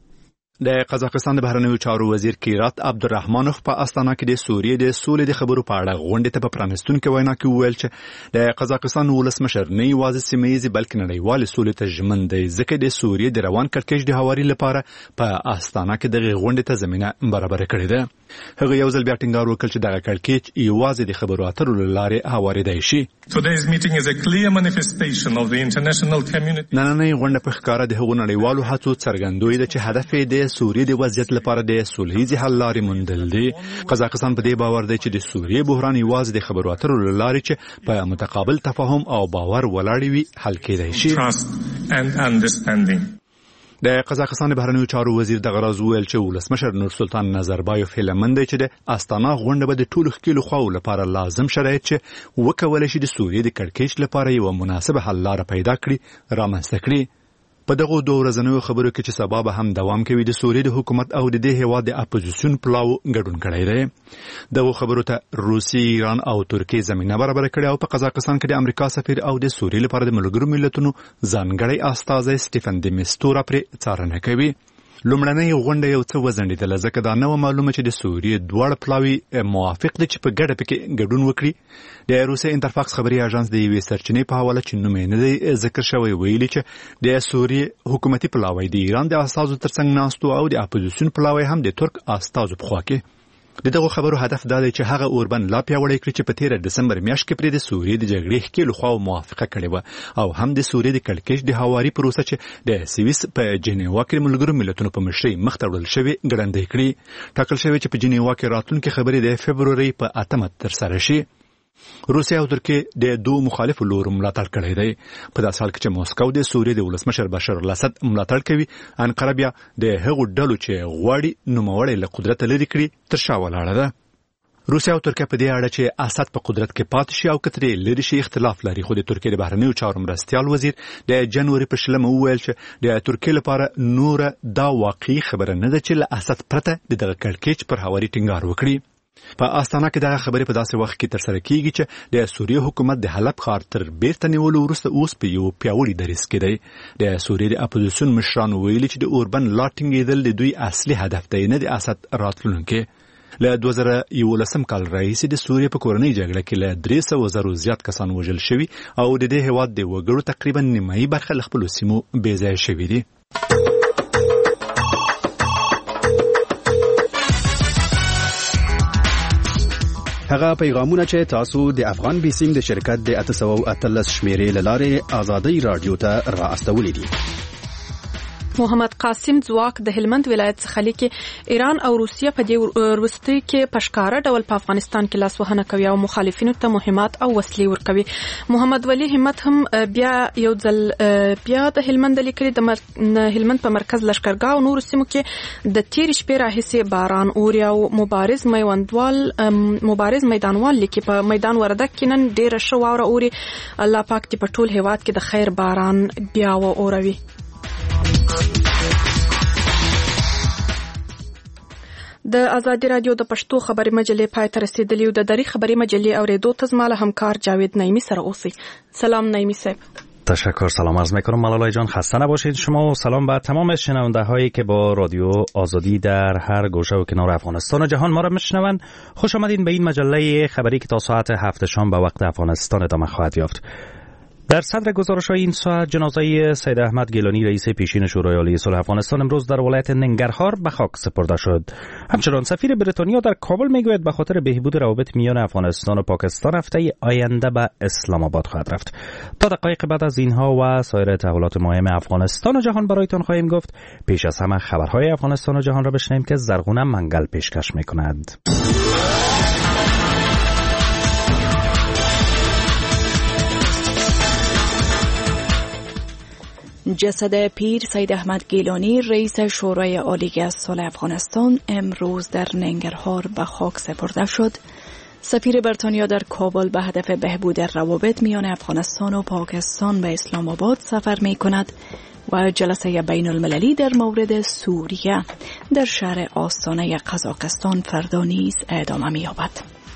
[SPEAKER 20] د قزاقستان د بهرنیو چارو وزیر کیرات عبدالرحمانوف په استانه کې د سوریې د سولې د خبرو په اړه غونډې ته په پرانستونکو وینا کې وویل چې د قزاقستان ولسمشر نه یوازې سیمه ییزې بلکې نړیوالې سولې ته ژمن دی ځکه د سوریې د روان کړکېچ د هواري لپاره په استانه کې دغه غونډې ته زمینه برابر کړې ده. هغه یو ځل بیا ټینګار وکړ چې دغه کړکېچ یوازې د خبرو اترو له لارې هوارېدای شي.
[SPEAKER 6] Today's meeting is a clear manifestation of the international community.
[SPEAKER 20] نننۍ غونډه په ښکاره د هغو نړیوالو هڅو څرګندوي ده چې هدف یې د سوریې د وضعیت لپاره د سولهییزې حل لارې موندل دي. قزاقستان په دې باور دی چې د سوریې بحران یوازې د خبرو اترو له لارې چې په متقابل تفاهم او باور ولاړ وي حل کېدای شي.
[SPEAKER 6] Trust and understanding.
[SPEAKER 20] د قزاقستان بهرنیو چارو وزیر دغه راز وویل چې ولسمشر نورسلطان نظربایف هیله مند دی چې د استانه غونډه به د ټولو ښکېلو خواو لپاره لازم شرایط چې وکولی شي د سوریې د کړکېچ لپاره یوه مناسبه حل لاره پیدا کړي رامنځته کړي. په دغه دوه ورځنیو خبرو کې چې سبا به هم دوام کوي د سوریې د حکومت او د دې هېواد د اپوزیسیون پلاو ګډون کړی دی. دغه خبرو ته روسیې، ایران او ترکیې زمینه برابره کړې او په قزاقستان کې د امریکا سفیر او د سوریې لپاره د ملګرو ملتونو ځانګړی استازی سټیفن د میستورا پرې څارنه کوي. لومړنۍ غونډه یو څه وځنډېدله ځکه دا نه وه معلومه چې د سوریې دواړه پلاوي موافق دي چې په ګډه پکې ګډون وکړي. د روسیې انترفاکس خبري اژانس د یوې سرچینې په حواله چې نوم یې نه دی ذکر شوی ویلي چې د سوریې حکومتي پلاوی د ایران د استازو ترڅنګ ناستو او د اپوزیسیون پلاوی هم د ترک استازو په خوا کې. د دغه خبرو هدف دا دی چې هغه اوربن لا پیاوړی کړي چې په تیره ډسمبر میاشت کې پرې د سوریې د جګړې ښکېلو خواو موافقه کړې وه او هم د سوریې د کړکېچ د هواري پروسه چې د سویس په جنیوا کې ملګرو ملتونو په مشرۍ مخته وړل شوې ګړندۍ کړي. ټاکل شوی چې په جنیوا کې راتلونکې خبرې د فبرورۍ په اتمه ترسره شي. روسیه او ترکیه د دوه مخالفو لورو ملاتړ کړی دی. په داسې حال کې چې موسکو د سوریې د ولسمشر بشار الاسد ملاتړ کوي، انقره بیا د هغو ډلو چې غواړي نوموړی له قدرته لرې کړي تر شا ولاړه ده. روسیه او ترکیه په دې اړه چې اسد په قدرت کې پاتې شي او که ترې لرې شي اختلاف لري، خو د ترکیې د بهرنیو چارو مرستیال وزیر د جنوري په شلمه وویل چې د ترکیې لپاره نوره دا واقعي خبره نه ده چې له اسد پرته د دغه کړکېچ پر هواري ټینګار وکړي. په استانه کې دغه خبرې په داسې وخت کې ترسره کیږي چې د سوریې حکومت د حلب ښار تر بیرته نیولو وروسته اوس په یو پیاوړي دریځ کې دی. د سوریې د اپوزیسیون مشرانو ویلي چې د اوربن لا ټینګېدل د دوی اصلي هدف دی، نه د اسد راتلونکی. له دوه زره یولسم کال راهیسې د سوریې په کورنۍ جګړه کې له درې سوه زرو زیات کسان وژل شوي او د دې هېواد د وګړو تقریبا نیمایي برخه له خپلو سیمو بېځایه شوي دي.
[SPEAKER 21] هغه پیغامونه چې تاسو د افغان بیسینګ د شرکت د اتسو اتلس شمیرې لاره آزادۍ رادیو ته را استولې دي.
[SPEAKER 1] محمد قاسم ځواک د هلمند ولایت څخه لیکي ایران او روسیه په دې وروستي کې په ښکاره ډول په افغانستان کې لاسوهنه کوي او مخالفینو ته مهمات او وسلې ورکوي. محمد ولی همت هم بیا یو ځل بیا د هلمند لیکلي د هلمند په مرکز لشکرګاه او نور سیمو کې د تیر شپې راهیسې باران اوري او مبارز میوندوال مبارز میدانوال لیکي په میدان وردک کې نن ډیره ښه واوره اوري. الله پاک دې په ټول هیواد کې د خیر باران بیا و اوروي. د ازادي رادیو د پښتو خبري مجلې پای ته رسیدلی او د دری خبري مجلې اوریدو ته زماله همکار جاوید نعیمی سره اوسئ. سلام نعیمی صاحب.
[SPEAKER 2] تشکر، سلام عرض میکنم ملالای جان، خسته نباشید شما و سلام به تمام شنونده هایی که با رادیو آزادی در هر گوشه و کنار افغانستان و جهان ما را میشنوند. خوش آمدین به این مجله خبری که تا ساعت هفت شام به وقت افغانستان ادامه خواهد یافت. در صدر گزارش‌های این ساعت جنازه سید احمد گیلانی رئیس پیشین شورای عالی صلح افغانستان امروز در ولایت ننگرهار به خاک سپرده شد. همچنان سفیر بریتانیا در کابل میگوید به خاطر بهبود روابط میان افغانستان و پاکستان هفته آینده به اسلام آباد خواهد رفت. تا دقایق بعد از اینها و سایر تحولات مهم افغانستان و جهان برایتان خواهیم گفت. پیش از همه خبرهای افغانستان و جهان را بشنویم که زرغونه منگل پیشکش می‌کند.
[SPEAKER 22] جسد پیر سید احمد گیلانی رئیس شورای عالی صلح افغانستان امروز در ننگرهار به خاک سپرده شد. سفیر بریتانیا در کابل به هدف بهبود روابط میان افغانستان و پاکستان به اسلام آباد سفر می کند و جلسه بین المللی در مورد سوریه در شهر آستانه قزاقستان فردا نیز ادامه می یابد.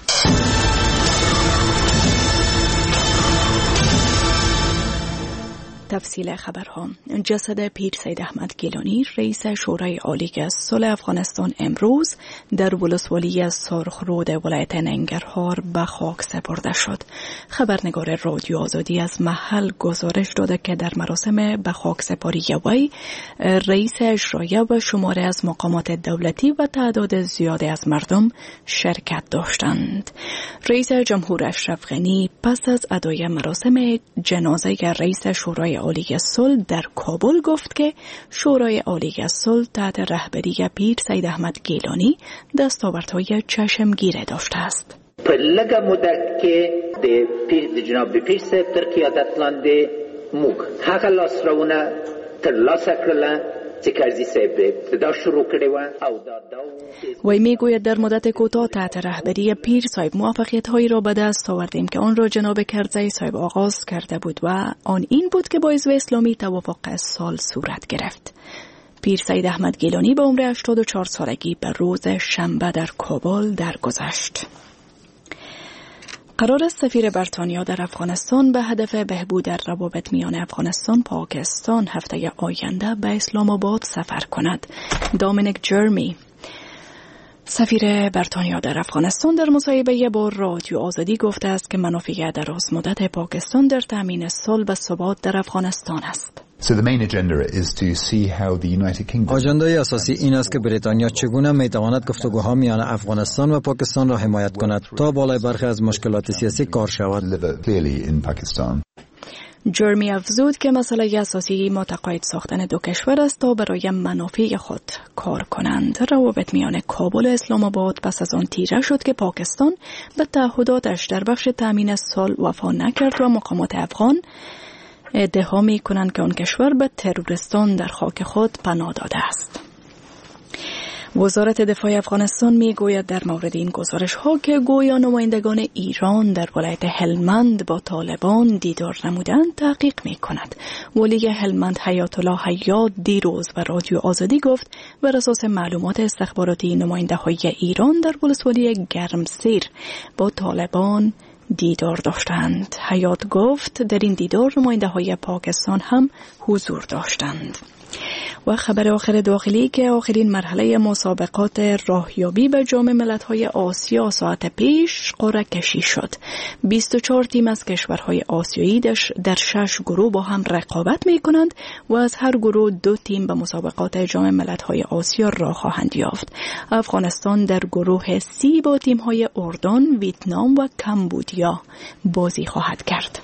[SPEAKER 22] تفصیل خبرها. جسد پیر سید احمد گیلانی رئیس شورای عالی صلح افغانستان امروز در ولسوالی سرخرود ولایت ننگرهار به خاک سپرده شد. خبرنگار رادیو آزادی از محل گزارش داده که در مراسم به خاک سپاری وی رئیس اجرایی و شماره از مقامات دولتی و تعداد زیادی از مردم شرکت داشتند. رئیس جمهور اشرف غنی پس از ادای مراسم جنازه رئیس شورای عالی صلح در کابل گفت که شورای عالی صلح تحت رهبری پیر سید احمد گیلانی دستاوردهای چشمگیر داشته است.
[SPEAKER 3] په لږه مدت کې د پیر د جناب پیر صاحب تر قیادت لاندې موږ هغه لاسرونه ترلاسه کړل چې کرزي صاحب ابتدا شروع کړی و او دا
[SPEAKER 22] وی میگوید در مدت کوتاه تحت رهبری پیر صاحب موفقیت‌هایی را به دست آوردیم که آن را جناب کرزی صاحب آغاز کرده بود و آن این بود که با حزب اسلامی توافق سال صورت گرفت. پیر سید احمد گیلانی به عمر هشتاد و چهار سالگی به روز شنبه در کابل درگذشت. قرار است سفیر بریتانیا در افغانستان به هدف بهبود روابط میان افغانستان و پاکستان هفته آینده به اسلام آباد سفر کند. دامینیک جرمی سفیر بریتانیا در افغانستان در مصاحبه با رادیو آزادی گفته است که منافع دراز مدت پاکستان در تامین صلح و ثبات در افغانستان است.
[SPEAKER 4] So the main agenda is to see how the United Kingdom
[SPEAKER 23] آژندای اساسی این است که بریتانیا چگونه میتواند گفتگوها میان افغانستان و پاکستان را حمایت کند تا بالای برخی از مشکلات سیاسی کار شود.
[SPEAKER 22] جرمی افزود که مسئله اساسی متقاعد ساختن دو کشور است تا برای منافع خود کار کنند. روابط میان کابل و اسلام آباد پس از آن تیره شد که پاکستان به تعهداتش در بخش تامین صلح وفا نکرد و مقامات افغان ادعا می کنند که آن کشور به تروریستان در خاک خود پناه داده است. وزارت دفاع افغانستان می گوید در مورد این گزارش ها که گویا نمایندگان ایران در ولایت هلمند با طالبان دیدار نمودند تحقیق می کند. ولی هلمند حیات الله حیات دیروز و رادیو آزادی گفت بر اساس معلومات استخباراتی نماینده های ایران در ولسوالی گرمسیر با طالبان دیدار داشتند. حیات گفت در این دیدار نماینده های پاکستان هم حضور داشتند. و خبر آخر داخلی که آخرین مرحله مسابقات راهیابی به جام ملت‌های آسیا ساعت پیش قرعه کشی شد. بیست و چهار تیم از کشورهای آسیایی در شش گروه با هم رقابت می‌کنند و از هر گروه دو تیم به مسابقات جام ملت‌های آسیا راه خواهند یافت. افغانستان در گروه سی با تیم‌های اردن، ویتنام و کمبودیا بازی خواهد کرد.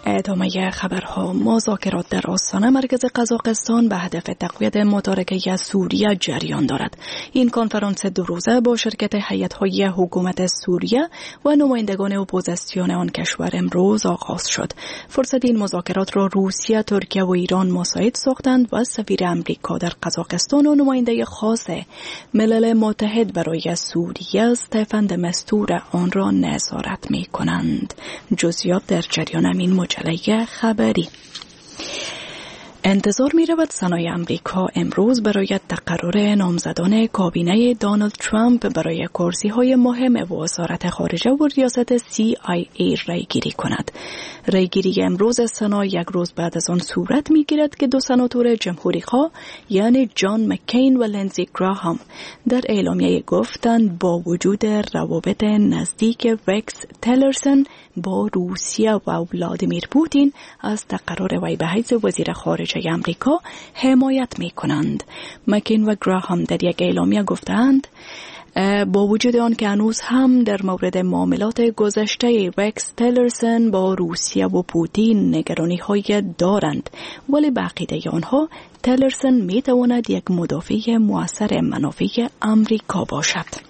[SPEAKER 22] ادامه خبرها. مذاکرات در آستانه مرکز قزاقستان به هدف تقویت متارکه سوریه جریان دارد. این کنفرانس دو روزه با شرکت هیئت‌های حکومت سوریه و نمایندگان اپوزیسیون آن کشور امروز آغاز شد. فرصت این مذاکرات را روسیه، ترکیه و ایران مساعد ساختند و سفیر امریکا در قزاقستان و نماینده خاص ملل متحد برای سوریه استفان د مستور آن را نظارت می کنند. جزئیات در جریان این مجله خبری. انتظار می رود سنای امریکا امروز برای تقرر نامزدان کابینه دونالد ترامپ برای کرسی های مهم وزارت خارجه و ریاست سی آی ای رای گیری کند. رای گیری امروز سنا یک روز بعد از آن صورت می گیرد که دو سناتور جمهوری خواه یعنی جان مکین و لندزی گراهام در اعلامیه گفتند با وجود روابط نزدیک رکس تیلرسون با روسیه و ولادیمیر پوتین از تقرر وی به حیث وزیر خارجه امریکا حمایت می کنند. مکین و گراهام در یک اعلامیه گفتند با وجود آن که هنوز هم در مورد معاملات گذشته رکس تیلرسون با روسیه و پوتین نگرانی های دارند، ولی به عقیده آنها تیلرسون می تواند یک مدافع مؤثر منافع امریکا باشد.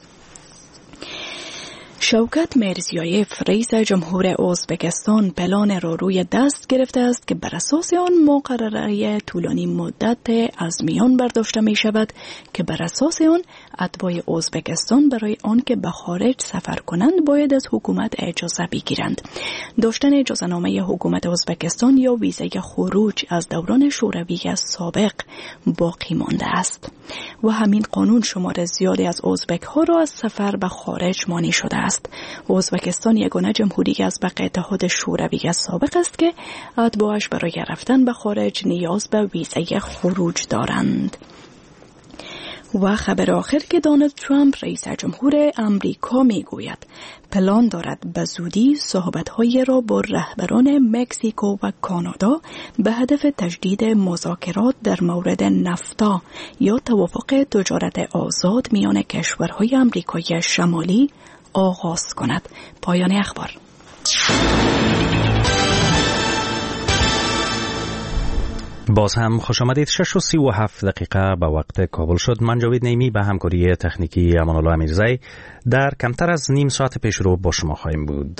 [SPEAKER 22] شوکت میرزیایف رئیس جمهور ازبکستان پلان را روی دست گرفته است که بر اساس آن مقرره طولانی مدت از میان برداشته می شود که بر اساس آن اتباع ازبکستان برای آن که به خارج سفر کنند باید از حکومت اجازه بگیرند. داشتن اجازهنامه حکومت ازبکستان یا ویزای خروج از دوران شوروی سابق باقی مانده است و همین قانون شمار زیادی از ازبک ها را از سفر به خارج مانع شده است. ازبکستان یگانه جمهوری از بقیه اتحاد شوروی سابق است که اتباعش برای رفتن به خارج نیاز به ویزای خروج دارند. و خبر آخر که دونالد ترامپ رئیس جمهور امریکا می گوید پلان دارد به زودی صحبت‌های را با رهبران مکزیکو و کانادا به هدف تجدید مذاکرات در مورد نفتا یا توافق تجارت آزاد میان کشورهای آمریکای شمالی آغاز کند. پایان اخبار.
[SPEAKER 2] باز هم خوش آمدید. شش و سی و هفت دقیقه به وقت کابل شد. من جاوید نیمی به همکاری تکنیکی امان الله امیرزی در کمتر از نیم ساعت پیش رو با شما خواهیم بود.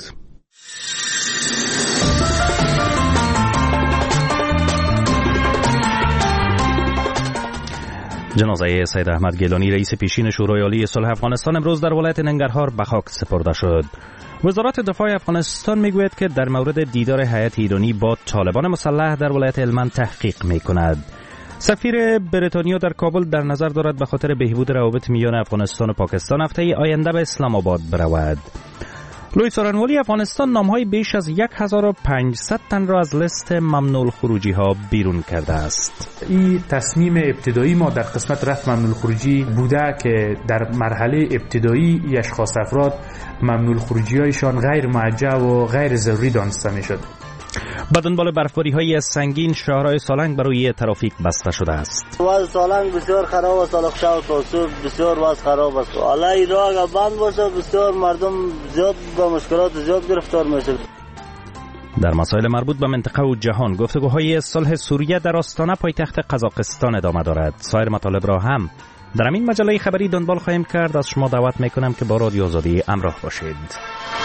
[SPEAKER 2] جنازه سید احمد گیلانی رئیس پیشین شورای عالی صلح افغانستان امروز در ولایت ننگرهار به خاک سپرده شد. وزارت دفاع افغانستان میگوید که در مورد دیدار هیئت ایرانی با طالبان مسلح در ولایت هلمند تحقیق میکند. سفیر بریتانیا در کابل در نظر دارد به خاطر بهبود روابط میان افغانستان و پاکستان هفته آینده به اسلام آباد برود. لوی سارنوالی افغانستان نامهای بیش از هزار و پانصد تن را از لیست ممنوع الخروجی ها بیرون کرده است.
[SPEAKER 9] این تصمیم ابتدایی ما در قسمت رفع ممنوع الخروجی بوده که در مرحله ابتدایی اشخاص افراد ممنوع الخروجی هایشان غیر موجه و غیر ضروری دانسته می شد.
[SPEAKER 2] با دنبال برفباری های سنگین شهرهای سالنگ برای ترافیک بسته شده است.
[SPEAKER 10] وضع سالنگ بسیار خراب است، سالخشه و توسعه بسیار وضع خراب است. حالا این راه اگر بند باشه بسیار مردم زیاد با مشکلات زیاد گرفتار میشه.
[SPEAKER 2] در مسائل مربوط به منطقه و جهان گفتگوهای صلح سوریه در آستانه پایتخت قزاقستان ادامه دارد. سایر مطالب را هم در همین مجله خبری دنبال خواهیم کرد. از شما دعوت میکنم که با رادیو آزادی همراه باشید.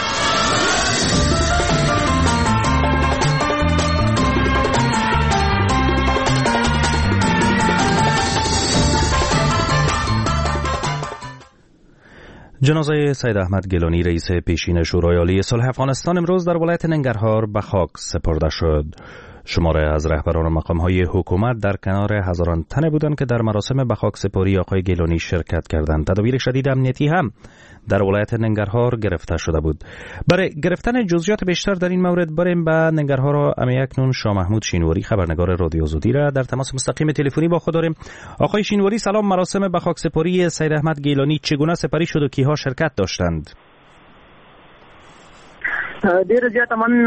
[SPEAKER 2] جنازه سید احمد گیلانی رئیس پیشین شورای عالی صلح افغانستان امروز در ولایت ننگرهار به خاک سپرده شد. شماره از رهبران و مقام‌های حکومت در کنار هزاران تن بودند که در مراسم به خاک سپاری آقای گیلانی شرکت کردند. تدابیر شدید امنیتی هم در ولایت ننگرهار گرفته شده بود. برای گرفتن جزئیات بیشتر در این مورد بریم به ننگرهار و امیکنون شاه محمود شینواری خبرنگار رادیو آزادی را در تماس مستقیم تلفنی با خود داریم. آقای شینواری سلام. مراسم به خاک سپاری سید احمد گیلانی چگونه سپاری شد و کیها شرکت داشتند؟
[SPEAKER 12] ډیره زیاته من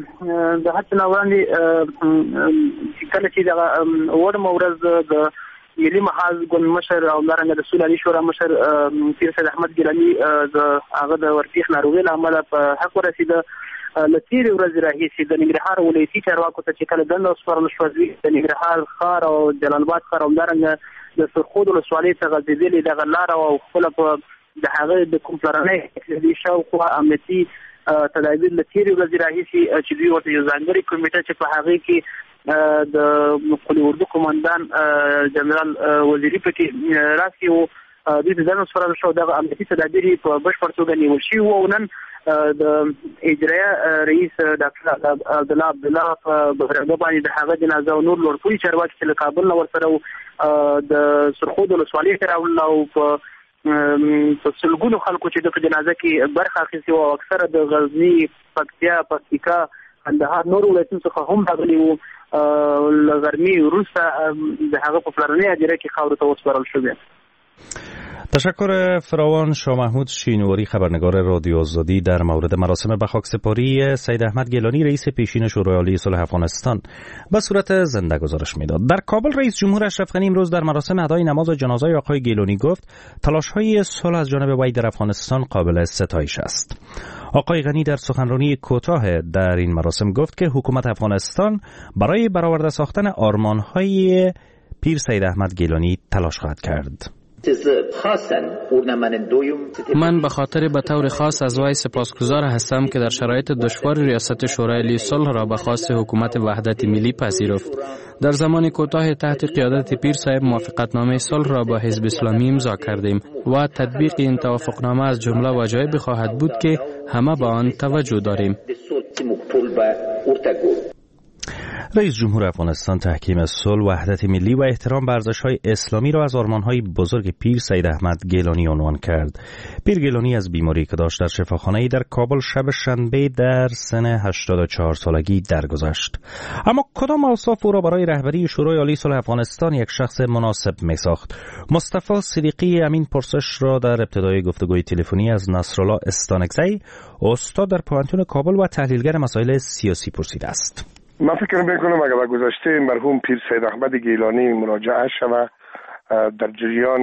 [SPEAKER 12] د هڅه نه وړاندې کله چې د وړم ورځ د ملي محاذ ګوند مشر او همدارنګه د سولې شورا مشر پیر سید احمد ګیلاني د هغه د ورپېښ ناروغۍ له امله په حق ورسېده. له تېرې ورځې راهیسې د ننګرهار ولایتي چارواکو ته چې کله دنده وسپارل شوه دوی د ننګرهار ښار او جلال آباد ښار او همدارنګه د سرخود ولسوالۍ ته غځېدلې دغه لاره او خپله په د هغه د کوم پلرنۍ شاوخوا امنیتي تدابیر له تېرې ورځې راهیسې چې دوی ورته یو ځانګړې کمیټه چې په هغې کې د قلي اردو قمندان جنرال وزیري پکې راسي و دوی ته دنده وسپارل شوه. دغه امنیتي تدابیر یې په بشپړ توګه نیول شوي وو او نن د اجرایه رئیس ډاکټر عبدالله عبدالله په بهرګه باندې د هغه جنازه او نور لوړپوړي چارواکي چې له کابل نه ورسره د سرخود ولسوالۍ ته راوړل او په په سلګونو خلکو چې د جنازه کې برخه اخیستې وه او اکثره د غزني، پکتیا، پکتیکا، کندهار نور ولایتونو څخه هم راغلي وو له غرمې وروسته د هغه په پلرنۍ هدیره کې خاورو ته وسپارل شوی.
[SPEAKER 2] تشکر فراوان. شاه محمود شینواری خبرنگار رادیو آزادی در مورد مراسم به خاکسپاری سید احمد گیلانی رئیس پیشین شورای عالی صلح افغانستان به صورت زنده گزارش میداد. در کابل رئیس جمهور اشرف غنی امروز در مراسم ادای نماز جنازه آقای گیلانی گفت تلاش‌های صلح از جانب وی در افغانستان قابل ستایش است. آقای غنی در سخنرانی کوتاه در این مراسم گفت که حکومت افغانستان برای برآورده ساختن آرمان‌های پیر سید احمد گیلانی تلاش خواهد کرد.
[SPEAKER 8] من به خاطر به طور خاص از وی سپاسگزار هستم که در شرایط دشوار ریاست شورای عالی صلح را به خواست حکومت وحدت ملی پذیرفت. در زمان کوتاه تحت قیادت پیر صاحب موافقتنامه صلح را با حزب اسلامی امضا کردیم و تطبیق این توافقنامه از جمله وجایب خواهد بود که همه به آن توجه داریم.
[SPEAKER 2] رئیس جمهور افغانستان تحکیم صلح، وحدت ملی و احترام به ارزش‌های اسلامی را از آرمان‌های بزرگ پیر سید احمد گیلانی عنوان کرد. پیر گیلانی از بیماری که داشت در شفاخانه‌ای در کابل شب شنبه در سن هشتاد و چهار سالگی درگذشت. اما کدام اوصاف او را برای رهبری شورای عالی صلح افغانستان یک شخص مناسب می‌ساخت؟ مصطفی صدیقی امین پرسش را در ابتدای گفتگوی تلفنی از نصرالله استانکزی، استاد در پوهنتون کابل و تحلیلگر مسائل سیاسی پرسیده است.
[SPEAKER 7] من فکر میکنم اگر به گذشته مرحوم پیر سید احمد گیلانی مراجعه شود در جریان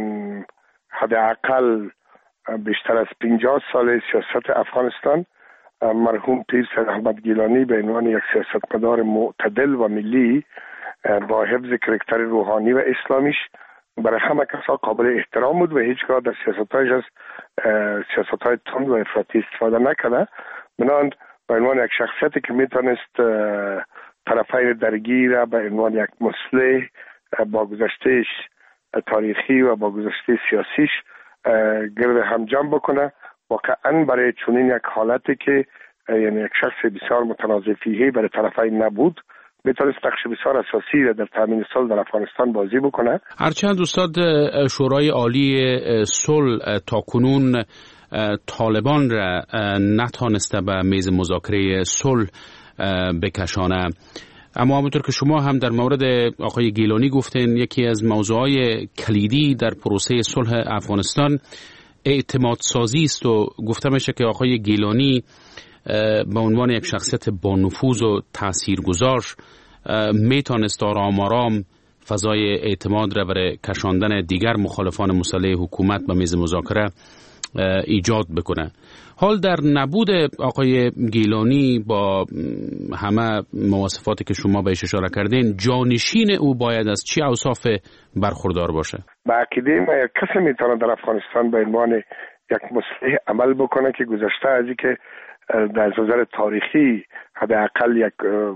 [SPEAKER 7] حداقل بیشتر از پنجاه سال سیاست افغانستان، مرحوم پیر سید احمد گیلانی به عنوان یک سیاستمدار معتدل و ملی با حفظ کرکتر روحانی و اسلامیش برای همه کسا قابل احترام بود و هیچگاه در سیاستایش از سیاستهای تند و افراطی استفاده نکرده. بنابراین به عنوان یک شخصیتی که میتونست طرفین درگیر به عنوان یک مصلح با گذشتهش تاریخی و با گذشته سیاسیش گرد هم جمع بکنه، واقعا برای چنین یک حالتی که یعنی یک شخص بسیار متنازع فیه برای طرفین نبود میتونست نقش بسیار اساسی را در تامین صلح در افغانستان بازی بکنه.
[SPEAKER 11] هرچند استاد شورای عالی صلح تاکنون طالبان را نتانسته به میز مذاکره صلح بکشانه، اما همونطور که شما هم در مورد آقای گیلانی گفتین یکی از موضوعهای کلیدی در پروسه صلح افغانستان اعتماد سازی است و گفته میشه که آقای گیلانی به عنوان یک شخصیت با نفوذ و تاثیرگذار میتونست آرام آرام فضای اعتماد را برای کشاندن دیگر مخالفان مسلح حکومت به میز مذاکره ایجاد بکنه. حال در نبود آقای گیلانی با همه مواصفاتی که شما بهش اشاره کردین، جانشین او باید از چی اوصاف برخوردار باشه؟
[SPEAKER 7] با عقیده ما یک کسی میتونه در افغانستان به عنوان یک مصلح عمل بکنه که گذشته از این که در نظر تاریخی حداقل یک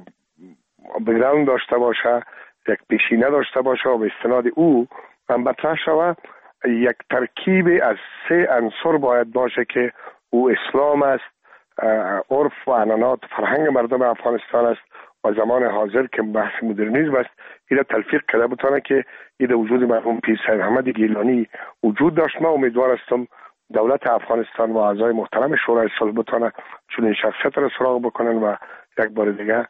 [SPEAKER 7] بگراند داشته باشه، یک پیشینه داشته باشه و به استناد او هم مطرح شود. یک ترکیب از سه عنصر باید باشه که او اسلام است، عرف و عنعنات فرهنگ مردم افغانستان است و زمان حاضر که بحث مدرنیسم است. این تلفیق کرده بتونه که این وجود مرحوم پیر سید احمد گیلانی وجود داشت. من امیدوار هستم دولت افغانستان و اعضای محترم شورای صلح بتونه چون این شخصیت را سراغ بکنن و یک بار دیگه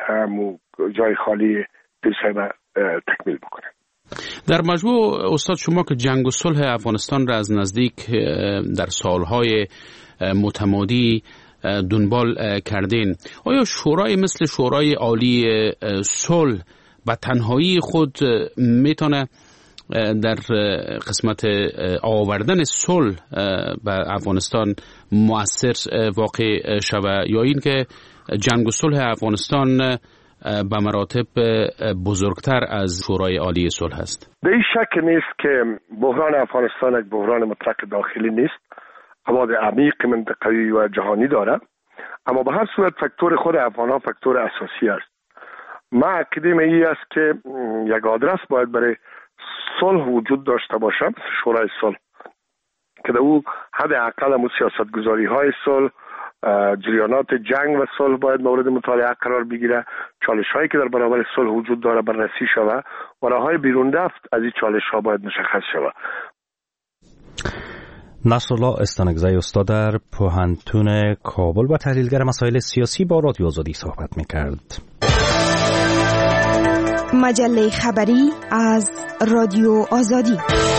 [SPEAKER 7] جای خالی پیر سید تکمیل بکنن.
[SPEAKER 11] در مجموع استاد شما که جنگ و صلح افغانستان را از نزدیک در سالهای متمادی دنبال کردین، آیا شورای مثل شورای عالی صلح به تنهایی خود میتونه در قسمت آوردن صلح به افغانستان مؤثر واقع شود، یا این که جنگ و صلح افغانستان به مراتب بزرگتر از شورای عالی صلح است؟
[SPEAKER 7] به این شک نیست که بحران افغانستان یک بحران مطلق داخلی نیست، ابعاد عمیق منطقوی و جهانی داره، اما به هر صورت فاکتور خود افغان‌ها فاکتور اساسی است. ما عقیده‌ام این است که یک آدرس باید برای صلح وجود داشته باشه، شورای صلح، که در او حداقل همون سیاستگذاری‌های صلح، جریانات جنگ و صلح باید مورد مطالعه قرار بگیره، چالش‌هایی که در برابر صلح وجود داره بررسی شود و راه‌های بیرون رفت از این چالش‌ها باید مشخص شود.
[SPEAKER 2] نصرالله استانکزی استاد در پوهنتون کابل و تحلیلگر مسائل سیاسی با رادیو آزادی صحبت می‌کرد.
[SPEAKER 14] مجله خبری از رادیو آزادی.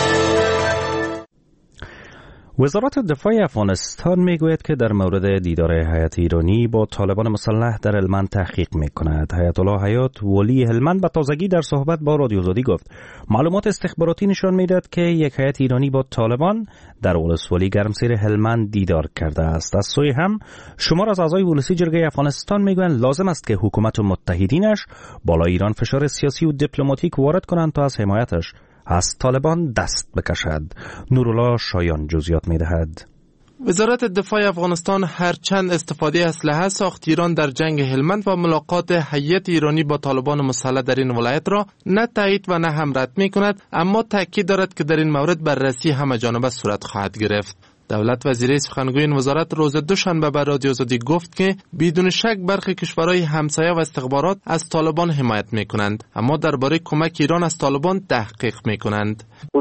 [SPEAKER 2] وزارت دفاع افغانستان میگوید که در مورد دیدار هیئت ایرانی با طالبان مسلح در هلمند تحقیق میکند. حیات الله حیات ولی هلمند به تازگی در صحبت با رادیو آزادی گفت معلومات استخباراتی نشان میداد که یک هیئت ایرانی با طالبان در ولسوالی گرمسیر هلمند دیدار کرده است. از سوی هم شمار از اعضای ولسی جرگه افغانستان میگویند لازم است که حکومت و متحدینش بالا ایران فشار سیاسی و دیپلماتیک وارد کنند تا از حمایتش از طالبان دست بکشد. نورالله شایان جزئیات می‌دهد.
[SPEAKER 16] وزارت دفاع افغانستان هرچند استفاده اسلحه ساخت ایران در جنگ هلمند و ملاقات هیئت ایرانی با طالبان مسلح در این ولایت را نه تایید و نه هم رد می‌کند، اما تاکید دارد که در این مورد بررسی همه جانبه صورت خواهد گرفت. دولت وزیره سخنگوی این وزارت روز دوشنبه به رادیو آزادی گفت که بدون شک برخی کشورهای همسایه و استخبارات از طالبان حمایت میکنند، اما درباره کمک ایران از طالبان تحقیق میکنند.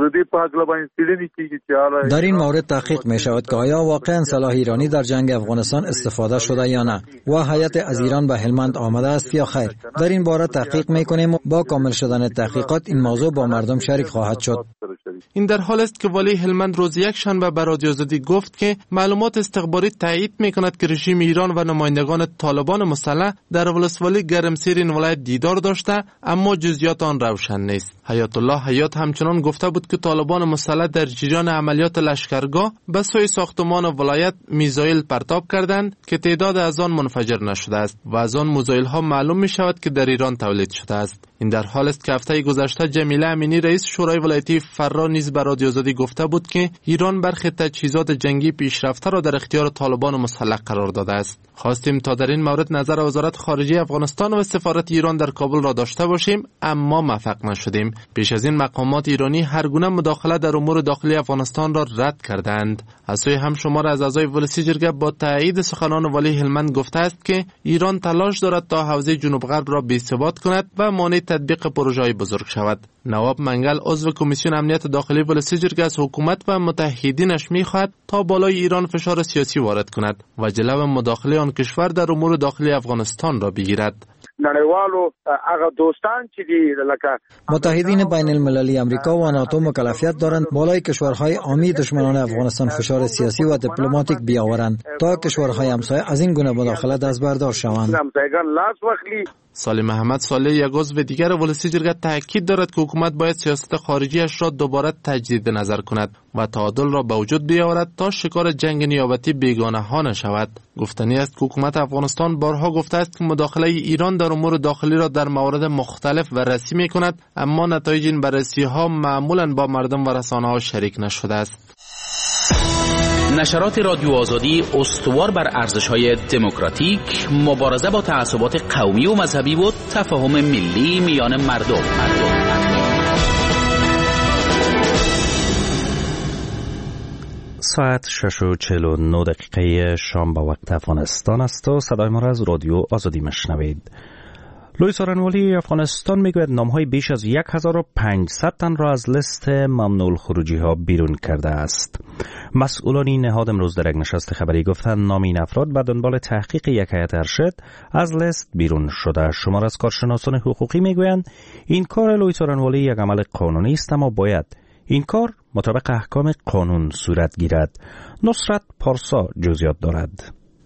[SPEAKER 23] در این مورد تحقیق می شود که آیا واقعا سلاح ایرانی در جنگ افغانستان استفاده شده یا نه و هیئت از ایران به هلمند آمده است یا خیر. در این باره تحقیق میکنیم و با کامل شدن تحقیقات این موضوع با مردم شریک خواهد شد.
[SPEAKER 16] این در حال است که ولی هلمند روز یک شنبه به رادیو آزادی گفت که معلومات استخباری تایید میکند که رژیم ایران و نمایندگان طالبان مسلح در ولسوالی گرمسیر این ولایت دیدار داشته، اما جزئیات آن روشن نیست. حیات الله حیات همچنان گفته بود که طالبان مسلح در جریان عملیات لشکرگاه به سوی ساختمان ولایت میزایل پرتاب کردند که تعداد از آن منفجر نشده است و از آن میزایل ها معلوم می شود که در ایران تولید شده است. این در حال است که هفته گذشته جمیله امینی رئیس شورای ولایتی فرا نیز به رادیو آزادی گفته بود که ایران برخی تجهیزات جنگی پیشرفته را در اختیار طالبان مسلح قرار داده است. خواستیم تا در این مورد نظر وزارت خارجه افغانستان و سفارت ایران در کابل را داشته باشیم، اما موفق نشدیم. پیش از این مقامات ایرانی هر گونه مداخله در امور داخلی افغانستان را رد کردند. از سوی هم شمار از اعضای ولسی جرگه با تایید سخنان ولی هلمند گفته است که ایران تلاش دارد تا حوزه جنوب غرب را بی‌ثبات کند و مانع تطبیق پروژه‌های بزرگ شود. نواب منگل عضو کمیسیون امنیت داخلی ولسی جرگه از حکومت و متحدینش می‌خواهد تا بالای ایران فشار سیاسی وارد کند و جلو مداخله آن کشور در امور داخلی افغانستان را بگیرد.
[SPEAKER 17] نړیوالو هغه دوستان چې دي لکه
[SPEAKER 23] متحدین بین المللی امریکا و ناتو مکلفیت دارند بالای کشورهای عامی دشمنان افغانستان فشار سیاسی و دیپلماتیک بیاورند تا کشورهای همسایه از این گونه مداخله دست بردار شوند.
[SPEAKER 16] سالم محمد صالح یک عضو دیگر ولسی جرگه تاکید دارد که حکومت باید سیاست خارجیش را دوباره تجدید نظر کند و تعادل را به وجود بیاورد تا شکار جنگ نیابتی بیگانه ها نشود. گفتنی است که حکومت افغانستان بارها گفته است که مداخله ایران در امور داخلی را در موارد مختلف بررسی می کند، اما نتایج این بررسی ها معمولا با مردم و رسانه ها شریک نشده است.
[SPEAKER 11] نشرات رادیو آزادی استوار بر ارزش‌های دموکراتیک، مبارزه با تعصبات قومی و مذهبی و تفاهم ملی میان مردم.
[SPEAKER 2] ساعت شش و چهل و نه دقیقه شام به وقت افغانستان است و صدای ما را از رادیو آزادی مشنوید. لوئیس آرنوالی افغانستان میگوید نامهای بیش از هزار و پانصد تن را از لیست ممنوع الخروجی ها بیرون کرده است. مسئولان این نهاد امروز در یک نشست خبری گفتند نام این افراد به دنبال تحقیق یک هیئت ارشد از لیست بیرون شده. شمار از کارشناسان حقوقی میگویند این کار لوئیس آرنوالی یک عمل قانونی است، اما باید این کار مطابق احکام قانون صورت گیرد. نصرت پارسا جزئیات دارد.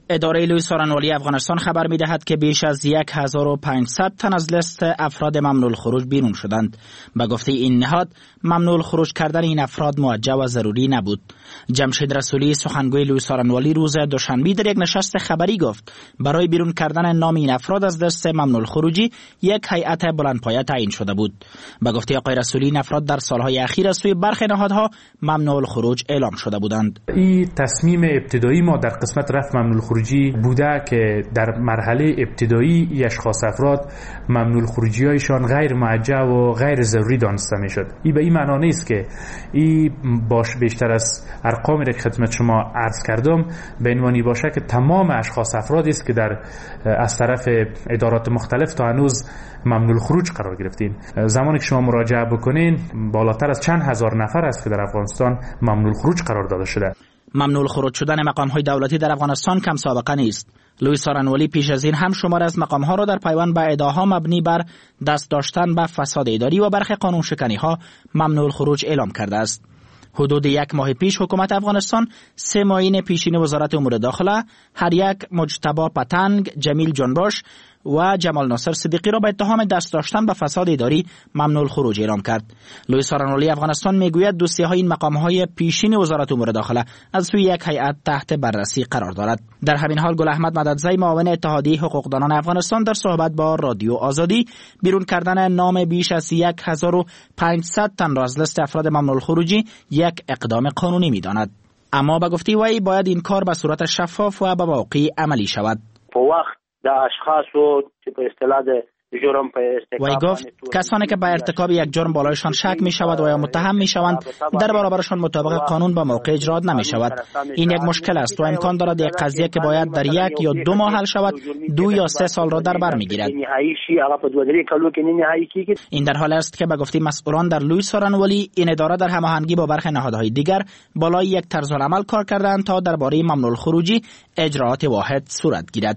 [SPEAKER 15] اداره لوی سارنوالی افغانستان خبر می‌دهد که بیش از هزار و پانصد تن از لیست افراد ممنوع الخروج بیرون شدند. به گفته این نهاد، ممنوع الخروج کردن این افراد موجه و ضروری نبود. جمشید رسولی سخنگوی لوی سارنوالی روز دوشنبه در یک نشست خبری گفت برای بیرون کردن نام این افراد از لیست ممنوع الخروجی یک هیئت بلندپایه تعیین شده بود. به گفته آقای رسولی این افراد در سالهای اخیر از سوی برخی نهادها ممنوع الخروج اعلام شده بودند.
[SPEAKER 9] این تصمیم ابتدایی ما در قسمت رفع ممنوع الخروجی بوده که در مرحله ابتدایی ای اشخاص افراد ممنوع الخروجی هایشان غیر موجه و غیر ضروری دانسته میشد. این به این معنا نیست که این باش بیشتر از ارقامی را که خدمت شما عرض کردم به عنوانی باشه که تمام اشخاص افرادی است که در از طرف ادارات مختلف تا هنوز ممنوع الخروج قرار گرفتین. زمانی که شما مراجعه بکنین بالاتر از چند هزار نفر است که در افغانستان ممنوع الخروج قرار داده شده.
[SPEAKER 15] ممنوع الخروج شدن مقام‌های دولتی در افغانستان کم سابقه نیست. لوی سارنوالی پیش از این هم شمار از مقام‌ها را در پیوند به ادعاها مبنی بر دست داشتن به فساد اداری و برخی قانون شکنی‌ها ممنوع الخروج اعلام کرده است. حدود یک ماه پیش حکومت افغانستان سه معین پیشین وزارت امور داخله، هر یک مجتبی پتنگ، جمیل جنباش و جمال ناصر صدیقی را به اتهام دست داشتن به فساد اداری ممنوع الخروج اعلام کرد. لوی سارنوالی افغانستان میگوید دوسیه‌های این مقام‌های پیشین وزارت امور داخله از سوی یک هیئت تحت بررسی قرار دارد. در همین حال گل احمد مددزی معاون اتحادیه حقوقدانان افغانستان در صحبت با رادیو آزادی بیرون کردن نام بیش از هزار و پانصد تن را از لیست افراد ممنوع الخروجی یک اقدام قانونی می‌داند. اما به گفته وی باید این کار به صورت شفاف و به موقع عملی شود.
[SPEAKER 18] په وخت د اشخاصو چې په اصطلاح د جرم په
[SPEAKER 15] وی گفت کسانی که به ارتکاب یک جرم بالایشان شک می شود و یا متهم می شوند در برابرشان مطابق قانون به موقع اجرا نمی شود. این یک مشکل است و امکان دارد یک قضیه که باید در یک یا دو ماه حل شود دو یا سه سال را در بر می گیرد. این در حال است که به گفته مسئولان در لوی سارنوالی این اداره در هماهنگی با برخی نهادهای دیگر بالای یک طرز العمل کار کردند تا درباره ممنوع الخروجی اجراات واحد صورت گیرد.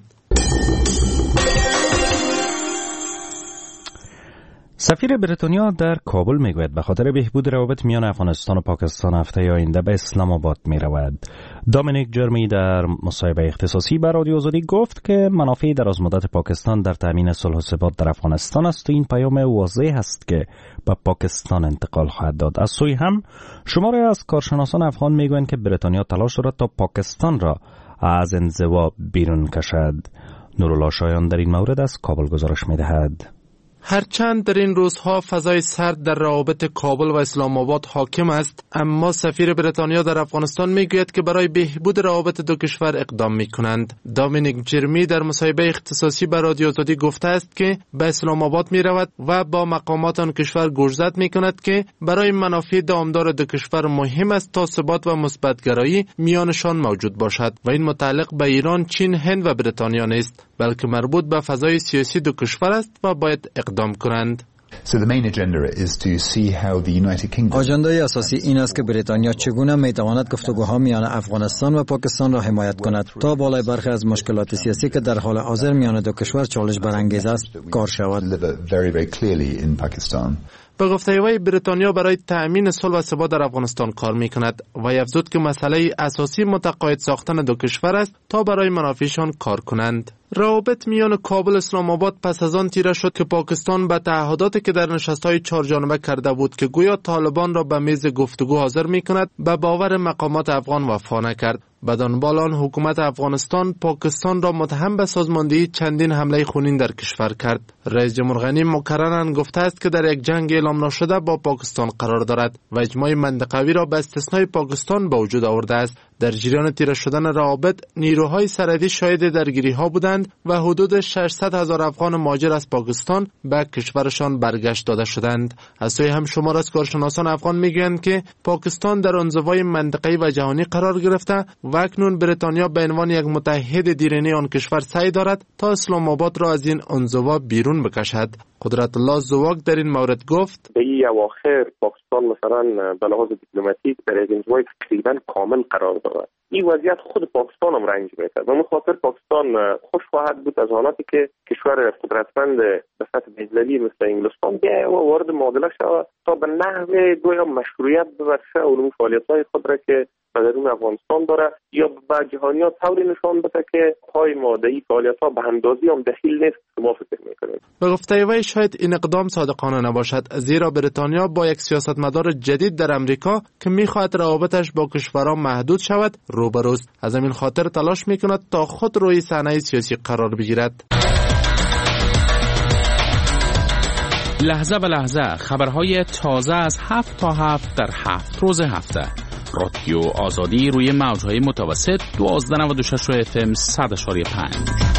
[SPEAKER 2] سفیر بریتانیا در کابل میگوید به خاطر بهبود روابط میان افغانستان و پاکستان هفته آینده به اسلام آباد می رود. دامینیک جرمی در مصاحبه اختصاصی با رادیو آزادی گفت که منافع درازمدت پاکستان در تامین صلح و ثبات در افغانستان است و این پیام واضح است که به پاکستان انتقال خواهد داد. از سوی هم شماری از کارشناسان افغان میگویند که بریتانیا تلاش دارد تا پاکستان را از انزوا بیرون کشد. نورالله شایان در این مورد از کابل گزارش میدهد.
[SPEAKER 16] هرچند در این روزها فضای سرد در روابط کابل و اسلام آباد حاکم است، اما سفیر بریتانیا در افغانستان میگوید که برای بهبود روابط دو کشور اقدام میکنند. دامینیک جرمی در مصاحبه اختصاصی با رادیو آزادی گفته است که به اسلام آباد میرود و با مقامات آن کشور گوشزد میکند که برای منافع دامدار دو کشور مهم است تا ثبات و مثبت‌گرایی میانشان موجود باشد و این متعلق به ایران، چین، هند و بریتانیا نیست، بلکه مربوط به فضای سیاسی دو کشور است و باید اقدام کنند.
[SPEAKER 4] So the main agenda is to see how the United Kingdom
[SPEAKER 23] آژندای اساسی این است که بریتانیا چگونه میتواند گفتگوها میان افغانستان و پاکستان را حمایت کند تا بالای برخی از مشکلات سیاسی که در حال حاضر میان دو کشور چالش برانگیز است کار شود.
[SPEAKER 4] very very clearly in Pakistan.
[SPEAKER 16] به گفته وی بریتانیا برای تأمین صلح و ثبات در افغانستان کار میکند و افزود که مسئله اساسی متقاعد ساختن دو کشور است تا برای منافعشان کار کنند. روابط میان کابل و اسلام آباد پس از آن تیره شد که پاکستان به تعهداتی که در نشست‌های چهار جانبه کرده بود که گویا طالبان را به میز گفتگو حاضر میکند به باور مقامات افغان وفا نکرد. بدانبال آن حکومت افغانستان پاکستان را متهم به سازماندهی چندین حمله خونین در کشور کرد. رئیس جمهور غنی مکرراً گفته است که در یک جنگ اعلام نشده با پاکستان قرار دارد و اجماع منطقوی را به استثنای پاکستان به وجود آورده است. در جریان تیره شدن روابط نیروهای سرحدی شاهد درگیری‌ها بودند و حدود ششصد هزار افغان مهاجر از پاکستان به کشورشان برگشت داده شدند. از سوی هم شمار از کارشناسان افغان میگویند که پاکستان در انزوای منطقه‌ای و جهانی قرار گرفته و اکنون بریتانیا به عنوان یک متحد دیرینه آن کشور سعی دارد تا اسلام آباد را از این انزوا بیرون بکشد. قدرت الله زواگ در این مورد گفت
[SPEAKER 19] به این اواخر پاکستان مثلا به لحاظ دیپلماتیک در یک انزوای تقریبا کامل قرار دارد. این وضعیت خود پاکستان هم رنج می‌دهد و مخاطر پاکستان خوش خواهد بود از حالاتی که کشور قدرتمند به سطح بین‌المللی مثل انگلستان بیاید و وارد معادله شود تا به نحو گویا مشروعیت ببخشه علوم فعالیت‌های خود را که و درون افغانستان داره یا به جهانیات طوری نشان بده که پای ما در این فعالیت‌ها به اندازی هم دخیل نیست که ما فکر می‌کنیم.
[SPEAKER 16] به گفته وی شاید این اقدام صادقانه نباشد، زیرا بریتانیا با یک سیاستمدار جدید در امریکا که می‌خواهد روابطش با کشورها محدود شود روبروست. از همین خاطر تلاش می‌کند تا خود روی صحنه سیاسی قرار بگیرد.
[SPEAKER 11] لحظه به لحظه خبرهای تازه از هفت تا هفت در هفت روز هفته. رادیو آزادی روی موجهای متوسط دوازده و نود و شش اف ام صد اشاری پنج.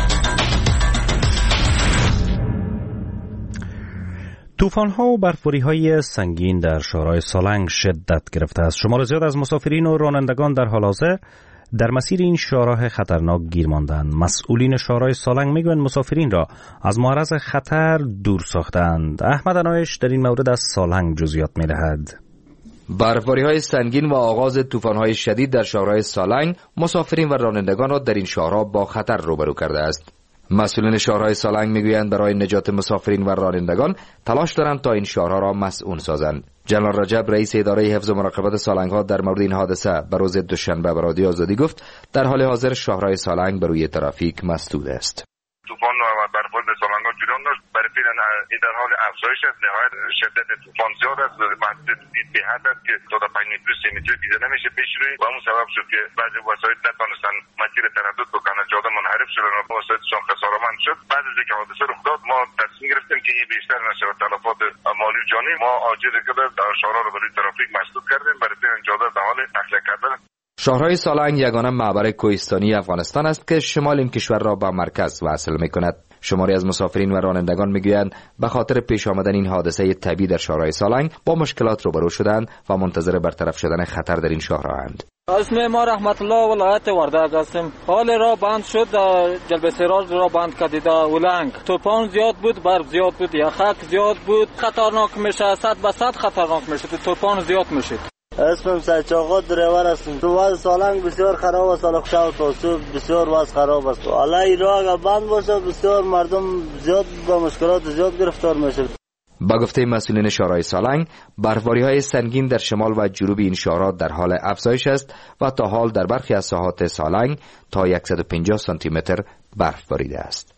[SPEAKER 2] طوفان‌ها و برف‌باری‌های سنگین در شهرهای سالنگ شدت گرفته است. شمار زیاد از مسافرین و رانندگان در حال حاضر در مسیر این شاهراه خطرناک گیر ماندند. مسئولین شاهراه سالنگ میگویند مسافرین را از معرض خطر دور ساختند. احمد انایش در این مورد از سالنگ جزئیات می‌دهد.
[SPEAKER 5] برفباری‌های سنگین و آغاز طوفان‌های شدید در شاهراه سالنگ مسافرین و رانندگان را در این شاهراه با خطر روبرو کرده است. مسئولین شاهراه سالنگ میگویند برای نجات مسافرین و رانندگان تلاش دارند تا این شاهراه را مسئول سازند. جنرال رجب رئیس اداره حفظ و مراقبت سالنگ‌ها در مورد این حادثه به روز دوشنبه به رادیو آزادی گفت در حال حاضر شاهراه سالنگ بر روی ترافیک مسدود است.
[SPEAKER 6] طوفان و برفباری در سالنگ ها جریان داشت. برای پیران این در حال افزایش است. نهایت شدت طوفان زیاد است. محدود به حد است که تا پنج متر سه متر دیده نمیشه پیش روی و همون سبب شد که بعضی وسایل نتونستن مسیر تردد بکنن، جاده منحرف شدن و وسایلشان خسارتمند شد. بعد از اینکه حادثه رخ داد ما تصمیم گرفتیم که این بیشتر نشه و تلفات مالی و جانی ما عاجز کده در شاهراه رو برای ترافیک مسدود کردیم. برای پیران جاده در حال تخلیه کردن.
[SPEAKER 5] شاهراه سالنگ یگانه معبر کوهستانی افغانستان است که شمال این کشور را با مرکز وصل می‌کند. شماری از مسافرین و رانندگان میگویند به خاطر پیش آمدن این حادثه طبیعی در شاهراه سالنگ با مشکلات روبرو شدند و منتظر برطرف شدن خطر در این شاهراهند.
[SPEAKER 13] اسم ما رحمت الله ولایت وردگ هستیم. حال را بند شد، جلب سراج را بند کردید. ولنگ طوفان زیاد بود، برف زیاد بود، یخک زیاد بود، خطرناک میشه، صد به صد خطرناک میشه، طوفان زیاد میشه.
[SPEAKER 10] اسمم سچاقا دریور هستم. تو وضع سالنگ بسیار خراب است. حالا شب تا صبح بسیار وضع خراب است. حالا این راه اگر بند باشه بسیار مردم زیاد با مشکلات زیاد گرفتار میشه.
[SPEAKER 5] با گفته مسئولین شاهراه سالنگ برفباری‌های سنگین در شمال و جنوب این شاهراه در حال افزایش است و تا حال در برخی از ساحات سالنگ تا صد و پنجاه سانتی متر برف باریده است.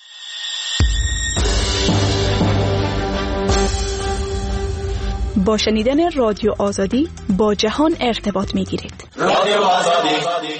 [SPEAKER 22] با شنیدن رادیو آزادی با جهان ارتباط می‌گیرید.
[SPEAKER 2] رادیو آزادی.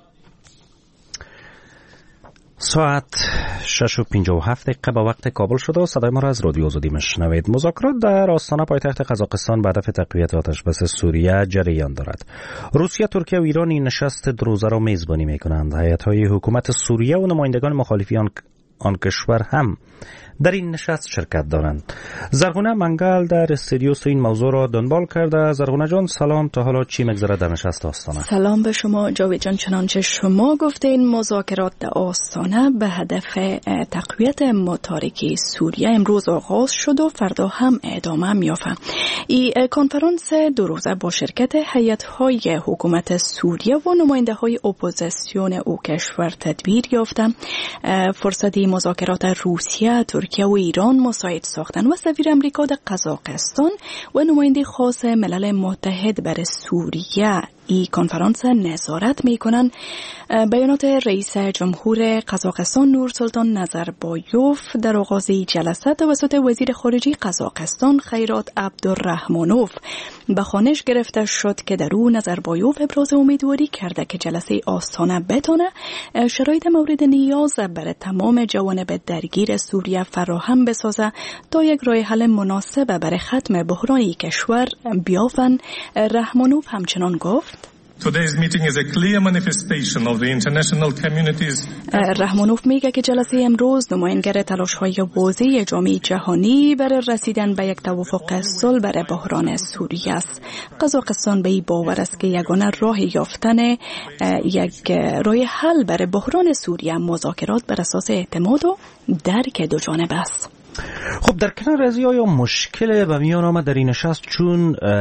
[SPEAKER 2] ساعت شش و پنجاه و هفت دقیقه به وقت کابل شده و صدای ما را از رادیو آزادی میشنوید. مذاکرات در آستانه پایتخت قزاقستان به هدف تقویت آتشبس سوریه جریان دارد. روسیه، ترکیه و ایران این نشست دو روزه را میزبانی میکنند. هیئت‌های حکومت سوریه و نمایندگان مخالفی آن آن کشور هم در این نشست شرکت دارند. زرغونه منگل در استودیو این موضوع را دنبال کرده. زرغونه جان سلام، تا حالا چی میگذره در نشست آستانه؟
[SPEAKER 22] سلام به شما جاوید جان. چنانچه شما گفتین مذاکرات در آستانه به هدف تقویت متارکه سوریه امروز آغاز شد و فردا هم ادامه می‌یافت. این کنفرانس دو روزه با شرکت هیئت‌های حکومت سوریه و نماینده‌های اپوزیسیون او کشور تدبیر یافته. فرصتی مذاکرات روسیه، ترکیه و ایران مساعد ساختن و سفیر امریکا در قزاقستان و نماینده خاص ملل متحد برای سوریه این کنفرانس نظارت میکنن. بیانات رئیس جمهور قزاقستان نورسلطان نظربایوف در آغاز جلسه توسط وزیر خارجه قزاقستان خیرات عبدالرحمانوف به خوانش گرفته شد که در او نظربایوف ابراز امیدواری کرده که جلسه آستانه بتانه شرایط مورد نیاز برای تمام جوانب درگیر سوریه فراهم بسازه تا یک راه حل مناسب برای ختم بحران کشور بیافن. رحمانوف همچنان گفت
[SPEAKER 24] Today's meeting is a clear manifestation of the international community's
[SPEAKER 22] رحمانوف میگه که جلسه امروز نمایانگر تلاش‌های حوزه جامعه جهانی برای رسیدن به یک توافق صلح برای بحران سوریه است. قزاقستان به این باور است که یگانه راه یافتن یک راه حل برای بحران سوریه مذاکرات بر اساس اعتماد و درک دو جانبه است.
[SPEAKER 2] خب در کنار از آیا مشکل به میان آمد در این نشست چون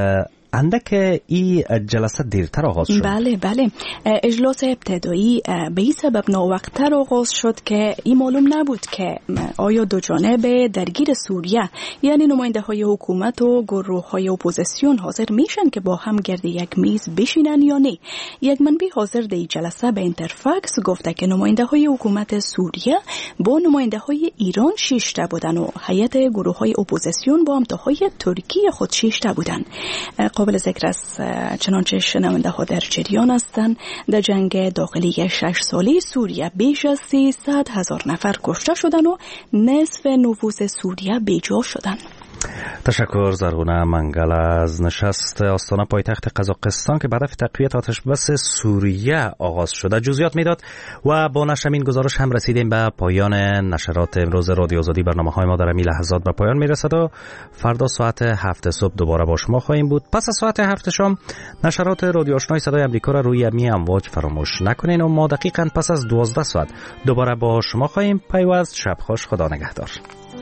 [SPEAKER 2] اندک این جلسه دیرتر آغاز شد.
[SPEAKER 22] بله بله اجلاس ابتدایی به این سبب ناوقتتر آغاز شد که این معلوم نبود که آیا دو جانب درگیر سوریه یعنی نماینده های حکومت و گروه های اپوزیسیون حاضر میشن که با هم گرد یک میز بشینن یا نه. یک منبع حاضر در جلسه به اینترفاکس گفته که نماینده های حکومت سوریه با نماینده های ایران شش بودن و هیئت گروه های اپوزیسیون با همتاهای ترکیه خود شش بودن. قابل ذکر است چنانچه شنونده ها در جریان هستند در جنگ داخلی شش ساله سوریه بیش از سیصد هزار نفر کشته شدن و نصف نفوس سوریه بیجا شدن.
[SPEAKER 2] تشکر زرغونه منگل از نشست آستانه پایتخت قزاقستان که به هدف تقویت آتش بس سوریه آغاز شده جزئیات میداد. و با نشر این گزارش هم رسیدیم به پایان نشرات امروز رادیو آزادی. برنامه های ما در این لحظات به پایان میرسد و فردا ساعت هفت صبح دوباره با شما خواهیم بود. پس از ساعت هفت شام نشرات رادیو آشنای صدای آمریکا را روی می امواج فراموش نکنین و ما دقیقاً پس از دوازده ساعت دوباره با شما خواهیم پیوست. شب خوش، خدا نگهدار.